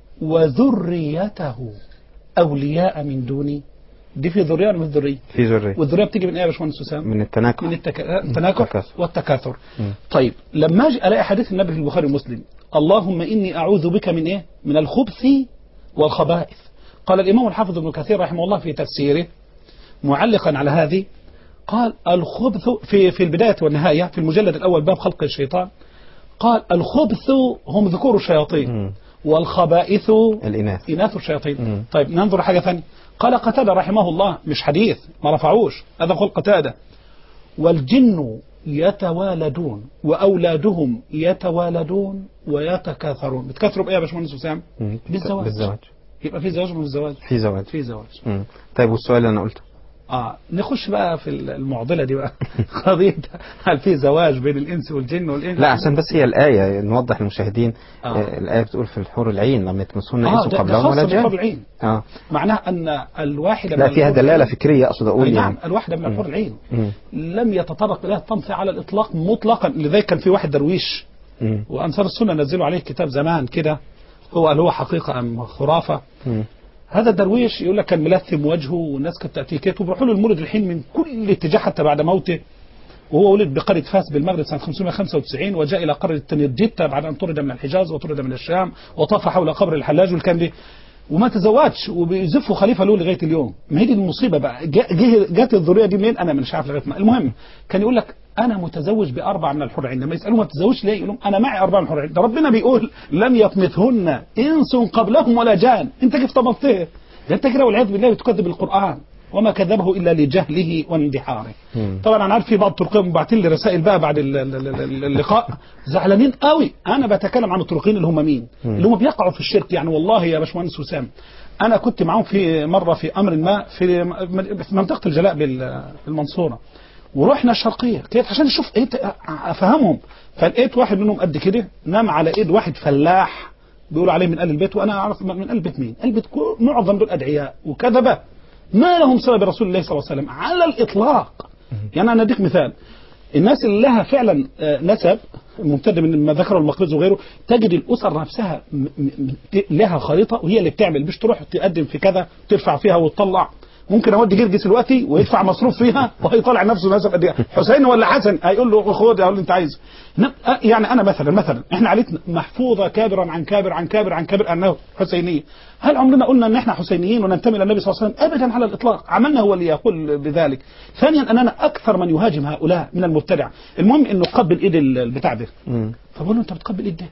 وذريته أولياء من دوني. دي في ذرية ولا من الذرية؟ في ذرية. والذرية بتيجي من إيه يا باشمهندس أسامة؟ من التناكح. من التك... التناكح والتكاثر. م. طيب لما أجي ألاقي حديث النبي في البخاري ومسلم اللهم إني أعوذ بك من إيه؟ من الخبث والخبائث. قال الإمام الحافظ ابن كثير رحمه الله في تفسيره معلقا على هذه قال الخبث في في البداية والنهاية في المجلد الأول باب خلق الشيطان، قال الخبث هم ذكور الشياطين مم. والخبائث الإناث. إناث الشياطين. مم. طيب ننظر حاجة ثانية، قال قتادة رحمه الله، مش حديث ما رفعوش، هذا قول قتادة، والجن يتوالدون وأولادهم يتوالدون ويتكاثرون. بتكاثروا بإيه يا باشمهندس وسام؟ مم. بالزواج. بالزواج. يبقى في زواج من الزواج، في زواج. في زواج. مم. طيب والسؤال اللي أنا قلته؟ اه نخش بقى في المعضله دي بقى قضيه هل في زواج بين الانس والجن والانس؟ لا عشان بس هي الآية نوضح للمشاهدين. آه. آه. الآية بتقول في الحور العين لم يتمسون اه إنس ده, ده قبلهم خاصه ولا بالحور جان. العين. اه معناها ان الواحده لا من فيها الحور دلالة العين- فكرية أقصد أقول أي يعني. نعم، الواحده من الحور العين مم. لم يتطرق اليها الطمس على الاطلاق مطلقا. لذلك كان في واحد درويش مم. وانصار السنه نزلوا عليه كتاب زمان كده، هو هل هو حقيقه ام خرافه؟ مم. هذا الدرويش يقول لك كان ملثم وجهه والناس كانت تاتيه كده وبيروحوا له المولد الحين من كل اتجاه حتى بعد موته. وهو ولد بقرية فاس بالمغرب سنة خمسمائة وخمسة وتسعين وجاء إلى قرية تنجدة بعد أن طرد من الحجاز وطرد من الشام وطاف حول قبر الحلاج والكلام ده، وما تزوجش وبيزفوا خليفة له لغاية اليوم. ما هي دي المصيبة بقى، جه جات الذرية دي منين أنا مش عارف لغاية ما. المهم كان يقول لك أنا متزوج بأربع من الحور العين، لما يسألوه ما تتزوجش ليه؟ يقول لهم أنا معي أربع من الحور العين، ده ربنا بيقول لم يطمثهن إنس قبلهم ولا جان، أنت كيف طمثته؟ ده أنت كده والعياذ بالله بتكذب القرآن، وما كذبه الا لجهله واندحاره. طبعا انا عارف في بعض التركيين باعتين لي رسائل بقى بعد اللقاء زعلانين قوي. انا بتكلم عن التركيين اللي هم مين؟ اللي هم بيقعوا في الشرك. يعني والله يا باشمهندس وسام انا كنت معاهم في مره في امر ما في منطقه الجلاء بالمنصوره، ورحنا الشرقيه كده عشان نشوف ايه افهمهم. فلقيت واحد منهم قد كده نام على ايد واحد فلاح بيقولوا عليه من اهل البيت، وانا اعرف من اهل البيت مين؟ البيت معظم دول ادعياء وكذبه ما لهم صلة برسول الله صلى الله عليه وسلم على الإطلاق. يعني أنا أديك مثال، الناس اللي لها فعلا نسب ممتد من ما ذكره المقريزي وغيره، تجد الأسر نفسها لها خريطة وهي اللي بتعمل، مش تروح تقدم في كذا ترفع فيها وتطلع. ممكن اودي جرجس دلوقتي ويدفع مصروف فيها وهيطلع نفسه نسب قد ايه، حسين ولا حسن، هيقول له خد اقول له انت عايزه. يعني انا مثلا مثلا احنا عائلتنا محفوظه كابرا عن كابر عن كابر عن كابر انه حسينيه. هل عمرنا قلنا ان احنا حسينيين وننتمي الى النبي صلى الله عليه وسلم؟ ابدا على الاطلاق. عملنا هو اللي يقول بذلك. ثانيا اننا اكثر من يهاجم هؤلاء من المبتدع. المهم انه قبل ايد البتاع ده، فبقول له انت بتقبل ايد ده؟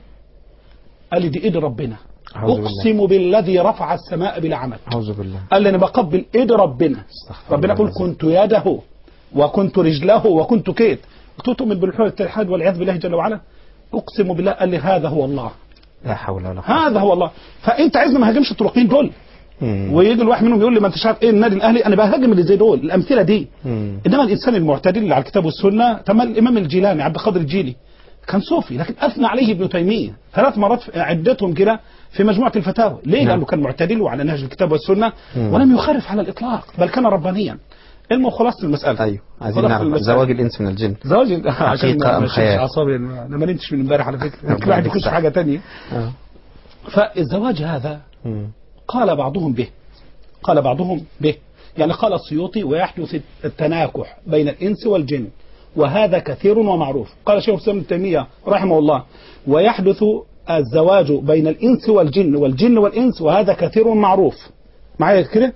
قال لي دي ايد ربنا، اقسم بالذي رفع السماء بلا عمل. اعوذ بالله. قال لي انا بقبل ايد ربنا. ربنا يقول كنت يده وكنت رجله وكنت كيد. قلت تؤمن بالحلول الاتحاد والعياذ بالله جل وعلا؟ اقسم بالله. قال لي هذا هو الله. لا حول ولا قوه. هذا هو الله. فانت عايزني ما هاجمش الطرقين دول؟ مم. ويجي الواحد منهم يقول لي ما انت عارف ايه النادي الاهلي، انا بهاجم اللي زي دول الامثله دي. مم. انما الانسان المعتدل اللي على الكتاب والسنه، تمام. الامام الجيلاني عبد القادر الجيلي كان صوفي لكن اثنى عليه ابن تيميه ثلاث مرات عدتهم كده في مجموعه الفتاوى. ليه؟ لانه كان معتدل وعلى نهج الكتاب والسنه مم. ولم يخرف على الاطلاق، بل كان ربانيا. المهم خلاص المساله. ايوه عايزين نعرف زواج الانس من الجن. زواج عشان ما مش اعصابي، انا ما نمتش من امبارح على فكره، كل واحد يخش حاجه ثانيه. آه. فالزواج هذا مم. قال بعضهم به قال بعضهم به يعني قال السيوطي ويحدث التناكح بين الانس والجن وهذا كثير ومعروف. قال شيخ الاسلام ابن تيميه رحمه الله ويحدث الزواج بين الانس والجن والجن والانس وهذا كثير ومعروف. معايا كده؟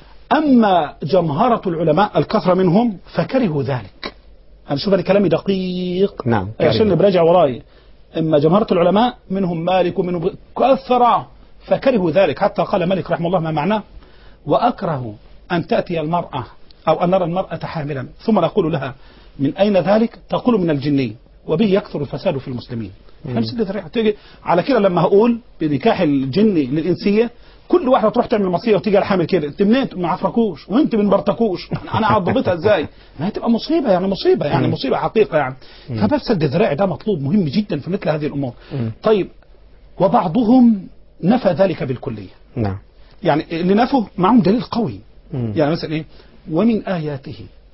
اما جمهره العلماء الكثره منهم فكرهوا ذلك. انا شوف انا كلامي دقيق نعم عشان براجع وراي. اما جمهره العلماء منهم مالك ومنهم كثره فكرهوا ذلك، حتى قال مالك رحمه الله ما معناه واكره ان تاتي المراه او ان نرى المراه حاملا ثم نقول لها من أين ذلك؟ تقول من الجني وبه يكثر الفساد في المسلمين. تيجي على كده لما هقول بنكاح الجني للإنسية كل واحدة تروح تعمل مصية وتيجي على حامل كده، انت منين؟ ما عفركوش وانت من برتكوش، انا اعضبتها ازاي؟ ما هتبقى مصيبة يعني مصيبة يعني مصيبة حقيقة يعني. فباب سد الذراع ده مطلوب مهم جدا في مثل هذه الأمور. طيب وبعضهم نفى ذلك بالكلية. نعم. يعني اللي نفوا معهم دليل قوي. يعني مثلا ايه؟ ومن آياته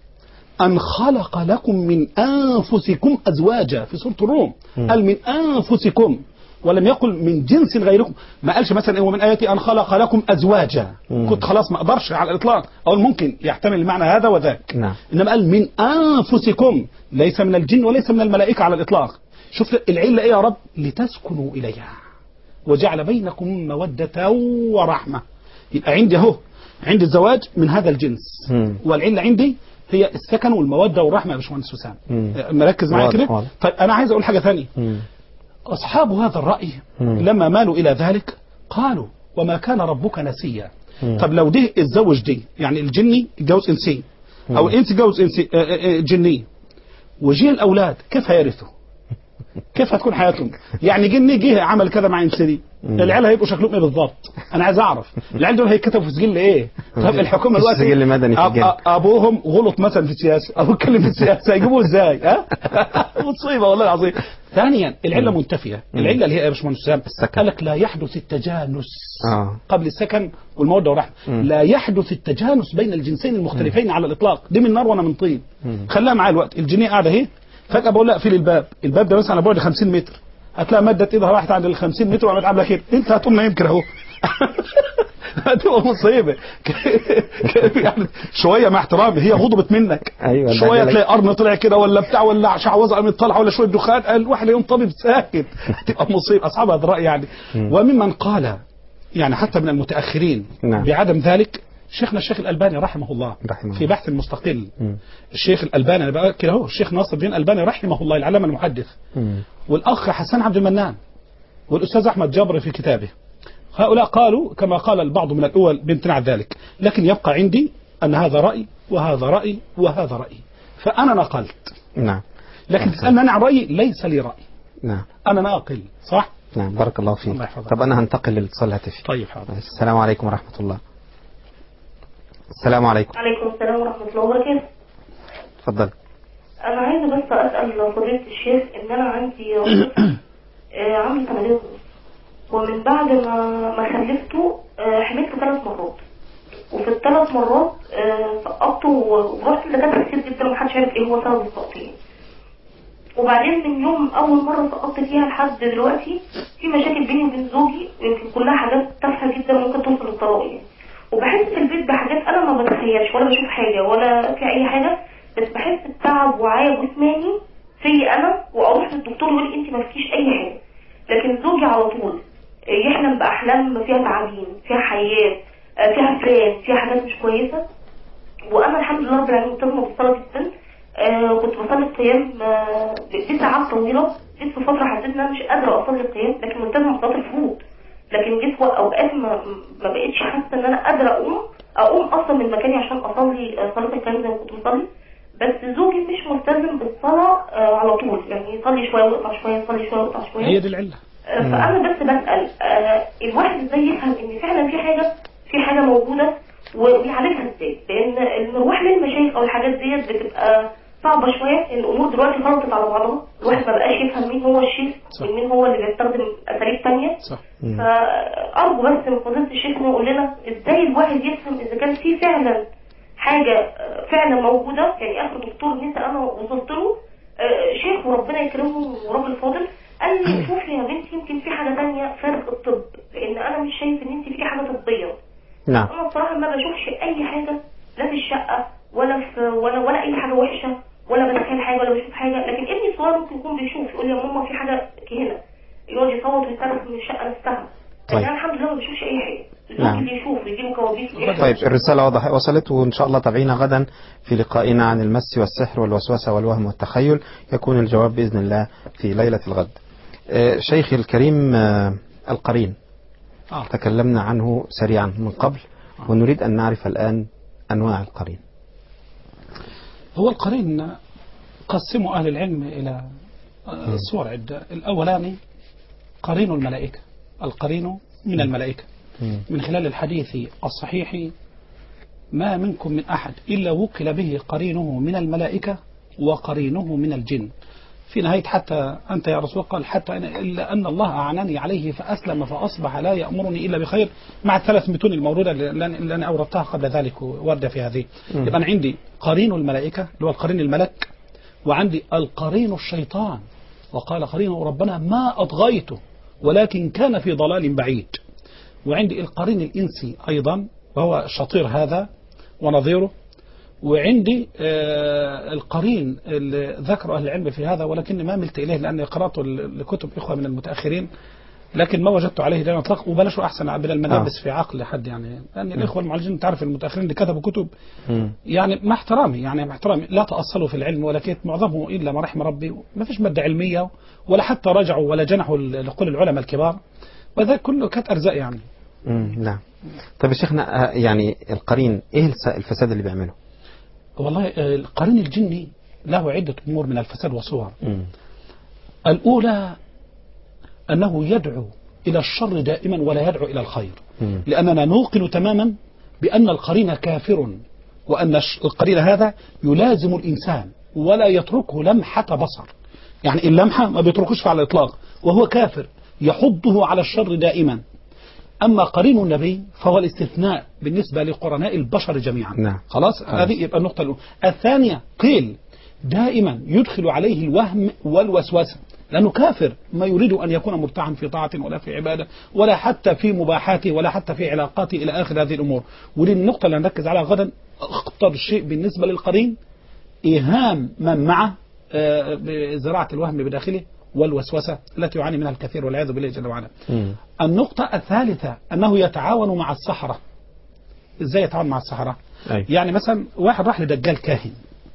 أن خلق لكم من أنفسكم أزواجا في سورة الروم. قال من أنفسكم ولم يقل من جنس غيركم. ما قالش مثلا ومن آياتي أن خلق لكم أزواجا. كنت خلاص ما أقدرش على الإطلاق أو ممكن يحتمل المعنى هذا وذاك. نعم. إنما قال من أنفسكم ليس من الجن وليس من الملائكة على الإطلاق. شوف العلة إيه يا رب؟ لتسكنوا إليها وجعل بينكم مودة ورحمة. يبقى عندي أهو عند الزواج من هذا الجنس. والعلة عندي هي السكن والمودة والرحمة يا باشمهندس وسام. مركز معايا كده؟ طيب أنا عايز أقول حاجة ثانية. أصحاب هذا الرأي مم. لما مالوا إلى ذلك قالوا وما كان ربك نسيا. مم. طب لو ده اتزوج دي، يعني الجني اتجوز إنسي أو الإنس اتجوز إنسي جني وجيه الأولاد، كيف هيرثوا؟ كيف هتكون حياتهم؟ يعني جني جه عمل كذا مع إنسي، العيال هيبقوا شكلهم ايه بالضبط؟ انا عايز اعرف العيال دول هيتكتبوا في سجل ايه؟ طب الحكومه دلوقتي سجل مدني في الجنة. ابوهم غلط مثلا في السياسه او اتكلم في السياسه، هيجيبوه ازاي؟ ها مصيبه والله العظيم. ثانيا العله منتفيه، العله اللي هي يا باشمهندس سام قال لك لا يحدث التجانس آه. قبل السكن والموده والرحمه، لا يحدث التجانس بين الجنسين المختلفين على الاطلاق. دي من نار وانا من طين. خليها معايا الوقت. الجنيه قاعده اهي، فجاه بقول لها اقفلي الباب، الباب ده مثلا على بعد خمسين متر، هتلاقي مدت ايدها راحت عند ال خمسين متر وعملت عامله كده، انت هتقوم نايم كده اهو. هتبقى مصيبه. يعني شويه مع احترامي هي غضبت منك، أيوة شويه تلاقي قرن طلع كده ولا بتاع ولا شعوذه قامت طالعه ولا شويه دخان، الواحد يوم طبيب ساكت. هتبقى مصيبه. اصحاب هذا الراي يعني. وممن قال يعني حتى من المتاخرين نعم. بعدم ذلك شيخنا الشيخ الألباني رحمه الله رحمه في بحث مستقل. م. الشيخ الألباني أنا بقى كده اهو، الشيخ ناصر الدين الألباني رحمه الله العلامة المحدث، م. والأخ حسن عبد المنان والأستاذ أحمد جابر في كتابه. هؤلاء قالوا كما قال البعض من الأول بامتناع ذلك، لكن يبقى عندي أن هذا رأي وهذا رأي وهذا رأي، فأنا نقلت. نعم. لكن تسألني أنا عن رأيي، ليس لي رأي. نعم. أنا ناقل صح؟ نعم بارك الله فيك. الله طب أنا هنتقل للاتصال الهاتفي. طيب حاضر. السلام عليكم ورحمة الله. السلام عليكم. عليكم السلام ورحمة الله وبركاته. اتفضل. أنا عايزة بس أسأل فضيلة الشيخ إن أنا عندي آه عندي ثمانية ومن بعد ما ما خلفته آه حملت ثلاث مرات، وفي الثلاث مرات آه سقطت ورحت لدكاترة كتير جدا ومحدش عارف إيه هو سبب السقطين. وبعدين من يوم أول مرة سقطت فيها لحد دلوقتي في مشاكل بيني وبين زوجي، يمكن كلها حاجات تافهة جدا ممكن توصل للطلاق يعني. وبحس في البيت بحاجات انا ما بتخيلش ولا بشوف حاجه ولا في اي حاجه، بس بحس بتعب وعيا جسماني في انا، واروح للدكتور يقول لي انت ما فيكيش اي حاجه. لكن زوجي على طول يحلم باحلام فيها تعابين، فيها حيات، فيها فئران، فيها حاجات مش كويسه. وانا الحمد لله رب العالمين ملتزمه بالصلاه جدا. آه كنت بصلي القيام آه بساعات طويله، جيت في فتره حسيت ان انا مش قادره اصلي القيام، لكن ملتزمه بصلاه الفروض. لكن جيت في اوقات ما ما بقتش حاسه ان انا قادره اقوم اقوم اصلا من مكاني عشان اصلي صلاه القيام زي ما كنت بصلي. بس زوجي مش ملتزم بالصلاه آه على طول، يعني يصلي شويه ويقطع شويه، يصلي شويه ويقطع شويه. هي دي العله. آه فانا بس بسال آه الواحد ازاي يفهم ان فعلا في حاجه في حاجه موجوده ويعالجها ازاي؟ لان المروح للمشايخ او الحاجات ديت بتبقى صعبه شويه، الامور دلوقتي خلطت على بعضها، الواحد ما بقاش يفهم مين هو الشيخ ومين هو اللي بيستخدم اساليب ثانيه. صح. فارجو بس من فضيله الشيخ انه يقول لنا ازاي الواحد يفهم اذا كان في فعلا حاجه فعلا موجوده. يعني اخر دكتور نسا انا وصلت له شيخ وربنا يكرمه وراجل فاضل، قال لي شوفي يا بنتي يمكن في حاجه ثانيه فارق الطب، لان انا مش شايف ان انت في حاجه طبيه. نعم. انا بصراحه ما بشوفش اي حاجه لا في الشقه ولا في ولا ولا اي حاجه وحشه، ولا بتخيل حاجه ولا بشوف حاجه. لكن ابني الصغير ممكن يكون بيشوف، يقول لي يا ماما في حاجه هنا، يقعد يصوت ويصرخ من الشقه نفسها. طيب. انا الحمد لله ما بشوفش اي حاجه. الزوج اللي يشوف يجي له كوابيس. طيب الرساله واضح وصلت، وان شاء الله تابعينا غدا في لقائنا عن المس والسحر والوسوسه والوهم والتخيل، يكون الجواب باذن الله في ليله الغد. آه شيخي الكريم، آه القرين آه. تكلمنا عنه سريعا من قبل، آه. ونريد ان نعرف الان انواع القرين. هو القرين قسموا أهل العلم إلى صور عدة. الأولاني قرين الملائكة، القرين من الملائكة، من خلال الحديث الصحيح ما منكم من أحد إلا وكل به قرينه من الملائكة وقرينه من الجن. في نهاية حتى أنت يا رسول قال حتى أنا إلا أن الله أعناني عليه فأسلم فأصبح لا يأمرني إلا بخير، مع الثلاث متون الموردة اللي أنا أوردتها قبل ذلك وردة في هذه. يبقى أنا عندي قرين الملائكة اللي هو القرين الملك، وعندي القرين الشيطان، وقال قرينه ربنا ما أطغيته ولكن كان في ضلال بعيد. وعندي القرين الإنسي أيضا وهو الشطير هذا ونظيره. وعندي آه القرين اللي ذكر أهل العلم في هذا ولكن ما ملت إليه لأني قرأت لكتب إخوة من المتأخرين، لكن ما وجدت عليه دليل اطلاق. وبلشوا احسن من الملابس آه. في عقل حد يعني، لان الاخوه المعالجين انت عارف المتاخرين اللي كتبوا كتب مم. يعني مع احترامي يعني مع احترامي لا تاصلوا في العلم، ولا كيت معظمه الا ما رحم ربي، ما فيش ماده علميه ولا حتى رجعوا ولا جنحوا لقول العلماء الكبار، وذا كله كانت ارزاق يعني. مم. نعم. طيب يا شيخنا، آه، يعني القرين ايه الس- الفساد اللي بيعمله؟ والله آه، القرين الجني له عده امور من الفساد وصور. مم. الاولى انه يدعو إلى الشر دائما ولا يدعو إلى الخير. مم. لأننا نوقن تماما بأن القرين كافر، وأن القرين هذا يلازم الإنسان ولا يتركه لمحة بصر، يعني اللمحة ما بيتركوش على الإطلاق، وهو كافر يحضه على الشر دائما. أما قرين النبي فهو الاستثناء بالنسبة لقرناء البشر جميعا. نعم. خلاص هذه يبقى النقطة الأولى. الثانية قيل دائما يدخل عليه الوهم والوسوسة، لأنه كافر ما يريد أن يكون مرتاحا في طاعة ولا في عبادة ولا حتى في مباحاته ولا حتى في علاقاته إلى آخر هذه الأمور. ودي النقطة اللي نركز عليها غدا. أخطر شيء بالنسبة للقرين إيهام من معه آه، بزراعة الوهم بداخله والوسوسة التي يعاني منها الكثير والعياذ بالله جل وعلا. مم. النقطة الثالثة أنه يتعاون مع السحرة. إزاي يتعاون مع السحرة؟ أي. يعني مثلا واحد راح لدجال كاهن،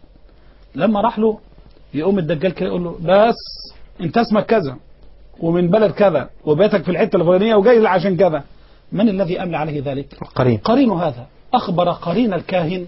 لما راح له يقوم الدجال كده يقول له بس انت اسمك كذا ومن بلد كذا وبيتك في الحته الفلانيه وجاي عشان كذا. من الذي املى عليه ذلك؟ قرين. قرين هذا اخبر قرين الكاهن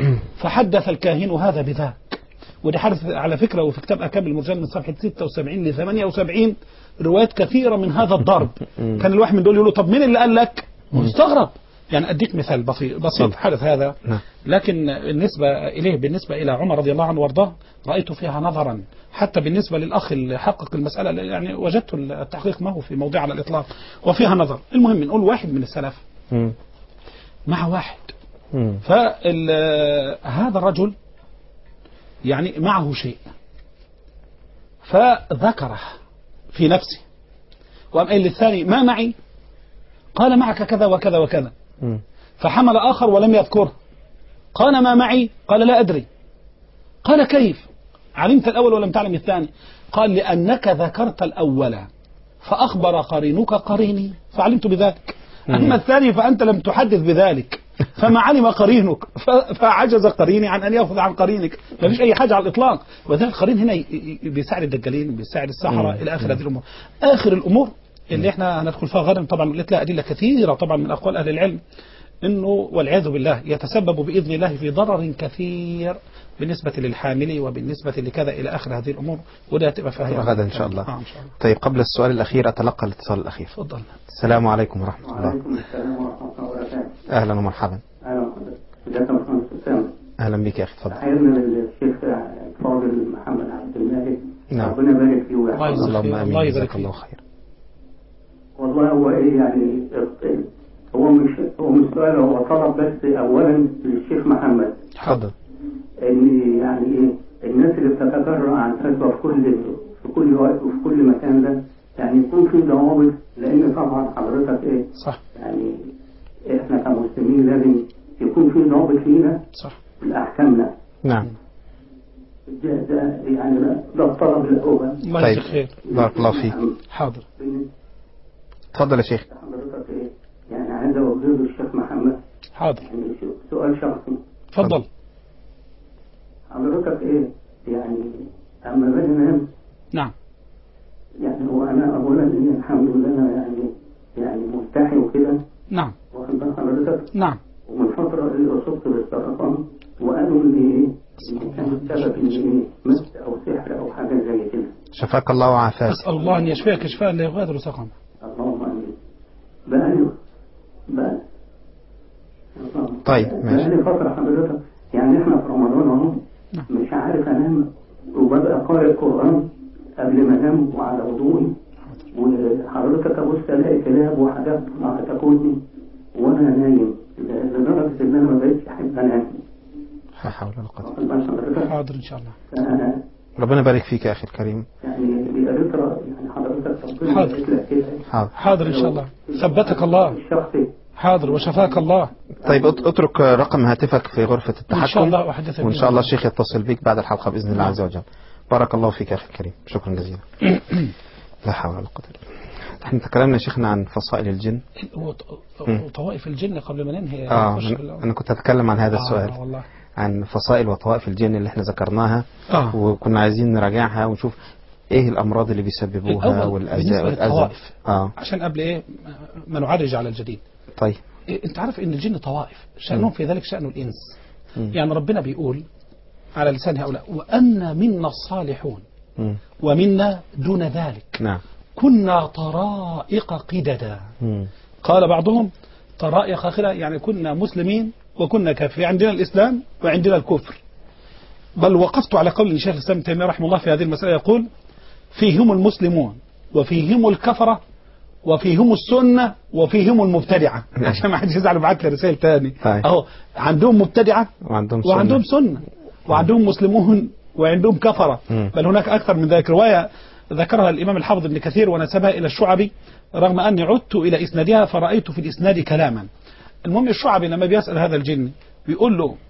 فحدث الكاهن هذا بذاك. ودي حدث على فكره وفي كتاب اكامل المرجان من صفحه ستة وسبعين ل ثمانية وسبعين روايات كثيره من هذا الضرب. كان الواحد من دول يقول له طب مين اللي قال لك؟ مستغرب. يعني اديك مثال بسيط بسيط حدث هذا، لكن بالنسبه اليه بالنسبه الى عمر رضي الله عنه وارضاه رايت فيها نظرا. حتى بالنسبه للاخ اللي حقق المساله يعني وجدت التحقيق ما هو في موضع على الاطلاق وفيها نظر. المهم نقول واحد من السلف مم. مع واحد، مم. فهذا الرجل يعني معه شيء فذكره في نفسه، وقام قال للثاني ما معي؟ قال معك كذا وكذا وكذا. مم. فحمل آخر ولم يذكره، قال ما معي؟ قال لا أدري. قال كيف علمت الأول ولم تعلم الثاني؟ قال لأنك ذكرت الأول فأخبر قرينك قريني فعلمت بذلك، أما الثاني فأنت لم تحدث بذلك فما علم قرينك فعجز قريني عن أن يأخذ عن قرينك. ما فيش أي حاجة على الإطلاق. وذلك القرين هنا بيساعد الدجالين بيساعد السحرة إلى آخر هذه الأمور. آخر الأمور اللي احنا هندخل فيها غدا طبعا قلت لها أدلة كثيرة طبعا من أقوال أهل العلم انه والعياذ بالله يتسبب باذن الله في ضرر كثير بالنسبه للحامل وبالنسبه لكذا الى اخر هذه الامور، وده هتبقى فيها غدا ان شاء الله. آه إن شاء الله. طيب قبل السؤال الاخير اتلقى الاتصال الاخير. تفضل. السلام عليكم ورحمه الله. وعليكم السلام ورحمة الله وبركاته. اهلا ومرحبا. أهلا وسهلا. ازيك يا محمد أسامة؟ اهلا بك يا اخي اتفضل. تحياتنا للشيخ الفاضل محمد عبد المالك. نعم. ربنا يبارك فيه ويحفظه. اللهم امين. الله يبارك جزاك الله فيك. خير. والله هو ايه يعني هو مش هو مش سؤال، هو طلب بس اولا للشيخ محمد اتفضل. ان يعني ايه الناس اللي بتتكرر عن فتوى في كل في كل وقت وفي كل مكان ده يعني يكون في ضوابط، لان طبعا حضرتك ايه صح يعني احنا كمسلمين لازم يكون في ضوابط لينا صح في احكامنا. نعم. ده, ده يعني ده, ده الطلب الاول. الله طيب. يجزيك خير. بارك الله فيك. حاضر. اتفضل يا شيخ. حضرتك ايه يعني عايز اوجه للشيخ محمد حاضر. يعني سؤال شخصي. تفضل. حضرتك ايه يعني اما باجي انام نعم. يعني هو انا اولا إيه الحمد لله أنا يعني يعني مرتاح وكده. نعم. واخد بال حضرتك. نعم. ومن فتره اللي اصبت بالسرطان وقالوا ان ايه ان كان السبب ان ايه مس او سحر او حاجه زي كده. شفاك الله وعافاك. أسأل الله أن يشفيك شفاء لا يغادر سقما. اللهم امين. بقى بقى طيب ماشي. بقى فتره حضرتك يعني احنا في رمضان اهو مش عارف انام وببقى قارئ قرآن قبل ما انام وعلى وضوئي، وحضرتك ابص الاقي كلاب وحاجات طلعت تاكلني وانا نايم لدرجه ان انا ما بقتش احب انام. لا حول ولا قوة. حاضر ان شاء الله. ربنا يبارك فيك يا اخي الكريم. يعني بأريترا يعني حضرتك ربنا حاضر. يبارك لك كده. حاضر. حاضر ان شاء الله. ثبتك الله. الشخصي. حاضر وشفاك الله. طيب اترك رقم هاتفك في غرفة التحكم ان شاء الله احدثك. وان شاء الله الشيخ يتصل بك بعد الحلقة بإذن الله عز وجل. بارك الله فيك يا اخي الكريم. شكرا جزيلا. لا حول ولا قوة الا بالله. احنا تكلمنا يا شيخنا عن فصائل الجن وطوائف الجن قبل ما ننهي. اه انا كنت هتكلم عن هذا آه السؤال والله. عن فصائل وطوائف الجن اللي احنا ذكرناها آه. وكنا عايزين نراجعها ونشوف ايه الامراض اللي بيسببوها والاذى والاذى اه عشان قبل ايه ما نعرج على الجديد. طيب إيه انت عارف ان الجن طوائف شأنهم م. في ذلك شأن الانس. م. يعني ربنا بيقول على لسان هؤلاء وأن منا الصالحون م. ومنا دون ذلك. نعم. كنا طرائق قددا. م. قال بعضهم طرائق قددا يعني كنا مسلمين وكنا كافرين، عندنا الإسلام وعندنا الكفر. بل وقفت على قول الشيخ الإسلام ابن تيمية رحمه الله في هذه المسألة يقول فيهم المسلمون وفيهم الكفرة وفيهم السنة وفيهم المبتدعة عشان ما حدش يزعل ويبعت لي رسائل تاني. اهو عندهم مبتدعة وعندهم سنة, وعندهم سنة وعندهم مسلمون وعندهم كفرة. بل هناك أكثر من ذلك. رواية ذكرها الإمام الحافظ ابن كثير ونسبها إلى الشعبي رغم أني عدت إلى إسنادها فرأيت في الإسناد كلاما. المهم الشعبي لما بيسأل هذا الجن بيقول له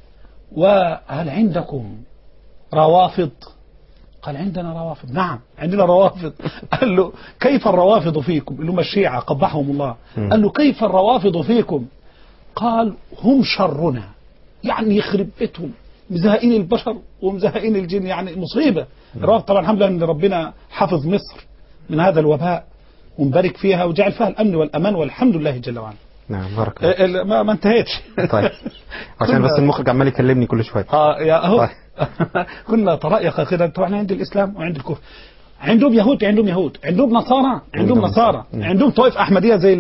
وهل عندكم روافض؟ قال عندنا روافض. نعم عندنا روافض. قال له كيف الروافض فيكم؟ قال له الشيعة قبحهم الله. قال له كيف الروافض فيكم؟ قال هم شرنا، يعني يخرب بيتهم مزهقين البشر ومزهقين الجن، يعني مصيبة. الروافض طبعا الحمد لله ان ربنا حفظ مصر من هذا الوباء ومبارك فيها وجعل فيها الأمن والأمان والحمد لله جل وعلا. نعم بارك الله. ما, ما انتهيتش. طيب عشان بس المخرج عمال يكلمني كل شويه. اه يا اهو. طيب. كنا طرائق كده طبعا عند الاسلام وعند الكفر. عندهم يهود عندهم يهود عندهم نصارى عندهم نصارى عندهم طائف احمديه زي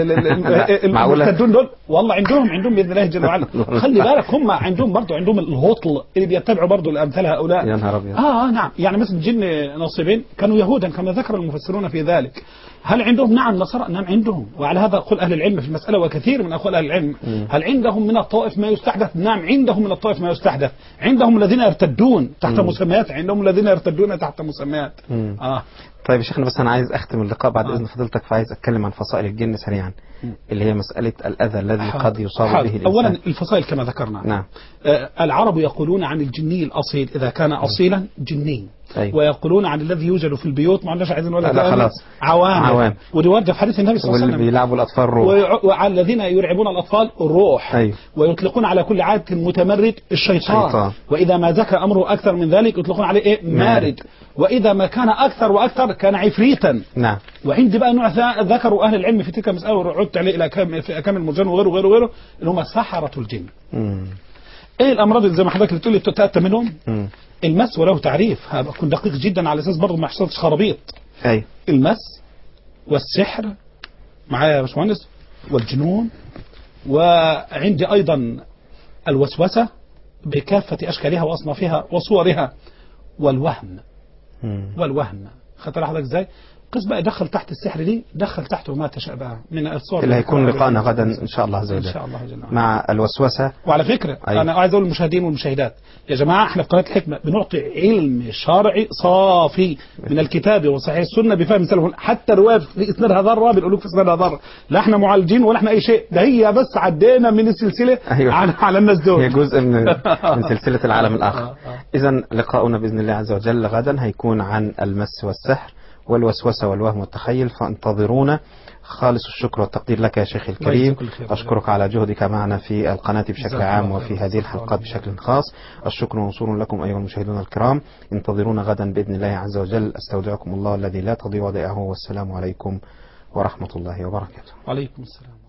المرتدون دول والله عندهم عندهم باذن الله جل وعلا. خلي بالك هم عندهم برضه عندهم الهطل اللي بيتبعوا برضه الامثال هؤلاء. يا نهار ابيض. اه نعم يعني مثل جن نصيبين كانوا يهودا كما ذكر المفسرون في ذلك. هل عندهم؟ نعم نصارى نعم عندهم. وعلى هذا قل اهل العلم في المساله وكثير من اقوال اهل العلم. هل عندهم من الطائف ما يستحدث؟ نعم عندهم من الطائف ما يستحدث. عندهم الذين يرتدون تحت مسميات عندهم الذين يرتدون تحت مسميات. اه طيب يا شيخنا بس أنا عايز أختم اللقاء بعد آه. إذن فضيلتك فعايز أتكلم عن فصائل الجن سريعا اللي هي مسألة الأذى الذي قد يصاب به الإنسان. أولا الفصائل كما ذكرنا. نعم. آه العرب يقولون عن الجني الأصيل إذا كان أصيلا جني. أيوه. ويقولون عن الذي يوجد في البيوت ما عندناش عايزين نقول لا خلاص عوام عوام ودي ورده في حديث النبي صلى الله عليه وسلم واللي بيلعبوا الأطفال روح وعلى الذين يرعبون الأطفال الروح. أيوه. ويطلقون على كل عاد متمرد الشيطان. شيطان. وإذا ما زكى أمره أكثر من ذلك يطلقون عليه إيه مارد. وإذا ما كان أكثر وأكثر كان عفريتا. نعم. وعندي بقى نوع ذكروا أهل العلم في تلك المسألة وعدت عليه إلى أكامل المرجان وغيره وغيره وغيره اللي هم سحرة الجن. مم. ايه الامراض اللي زي ما حضرتك بتقول لي تتاتى منهم؟ مم. المس وله تعريف هكون دقيق جدا على اساس برضه ما يحصلش خرابيط. ايوه المس والسحر معايا يا باشمهندس والجنون وعندي ايضا الوسوسه بكافه اشكالها واصنافها وصورها والوهم. مم. والوهم خدت حضرتك ازاي؟ قس بقى دخل تحت السحر دي دخل تحته ما تشاء بقى من الصور اللي هيكون لقاءنا غدا ان شاء الله عز وجل. ان شاء الله جل وعلا. مع الوسوسه. وعلى فكره أيوة. انا عايز اقول للمشاهدين والمشاهدات يا جماعه احنا في قناه الحكمه بنعطي علم شرعي صافي من الكتاب وصحيح السنه بفهم سلف حتى روايه في اسنادها ذره بنقول لك في اسنادها ذره لا احنا معالجين ولا احنا اي شيء ده هي بس عدينا من السلسله أيوة. على على الناس دول هي جزء من من سلسله العالم الاخر. اذا لقاؤنا باذن الله عز وجل غدا هيكون عن المس والسحر والوسوسة والوهم والتخيل فانتظرونا. خالص الشكر والتقدير لك يا شيخ الكريم. أشكرك على جهدك معنا في القناة بشكل عام وفي هذه الحلقات بشكل خاص. الشكر موصول لكم أيها المشاهدون الكرام. انتظرونا غدا بإذن الله عز وجل. أستودعكم الله الذي لا تضيع ودائعه والسلام عليكم ورحمة الله وبركاته. وعليكم السلام.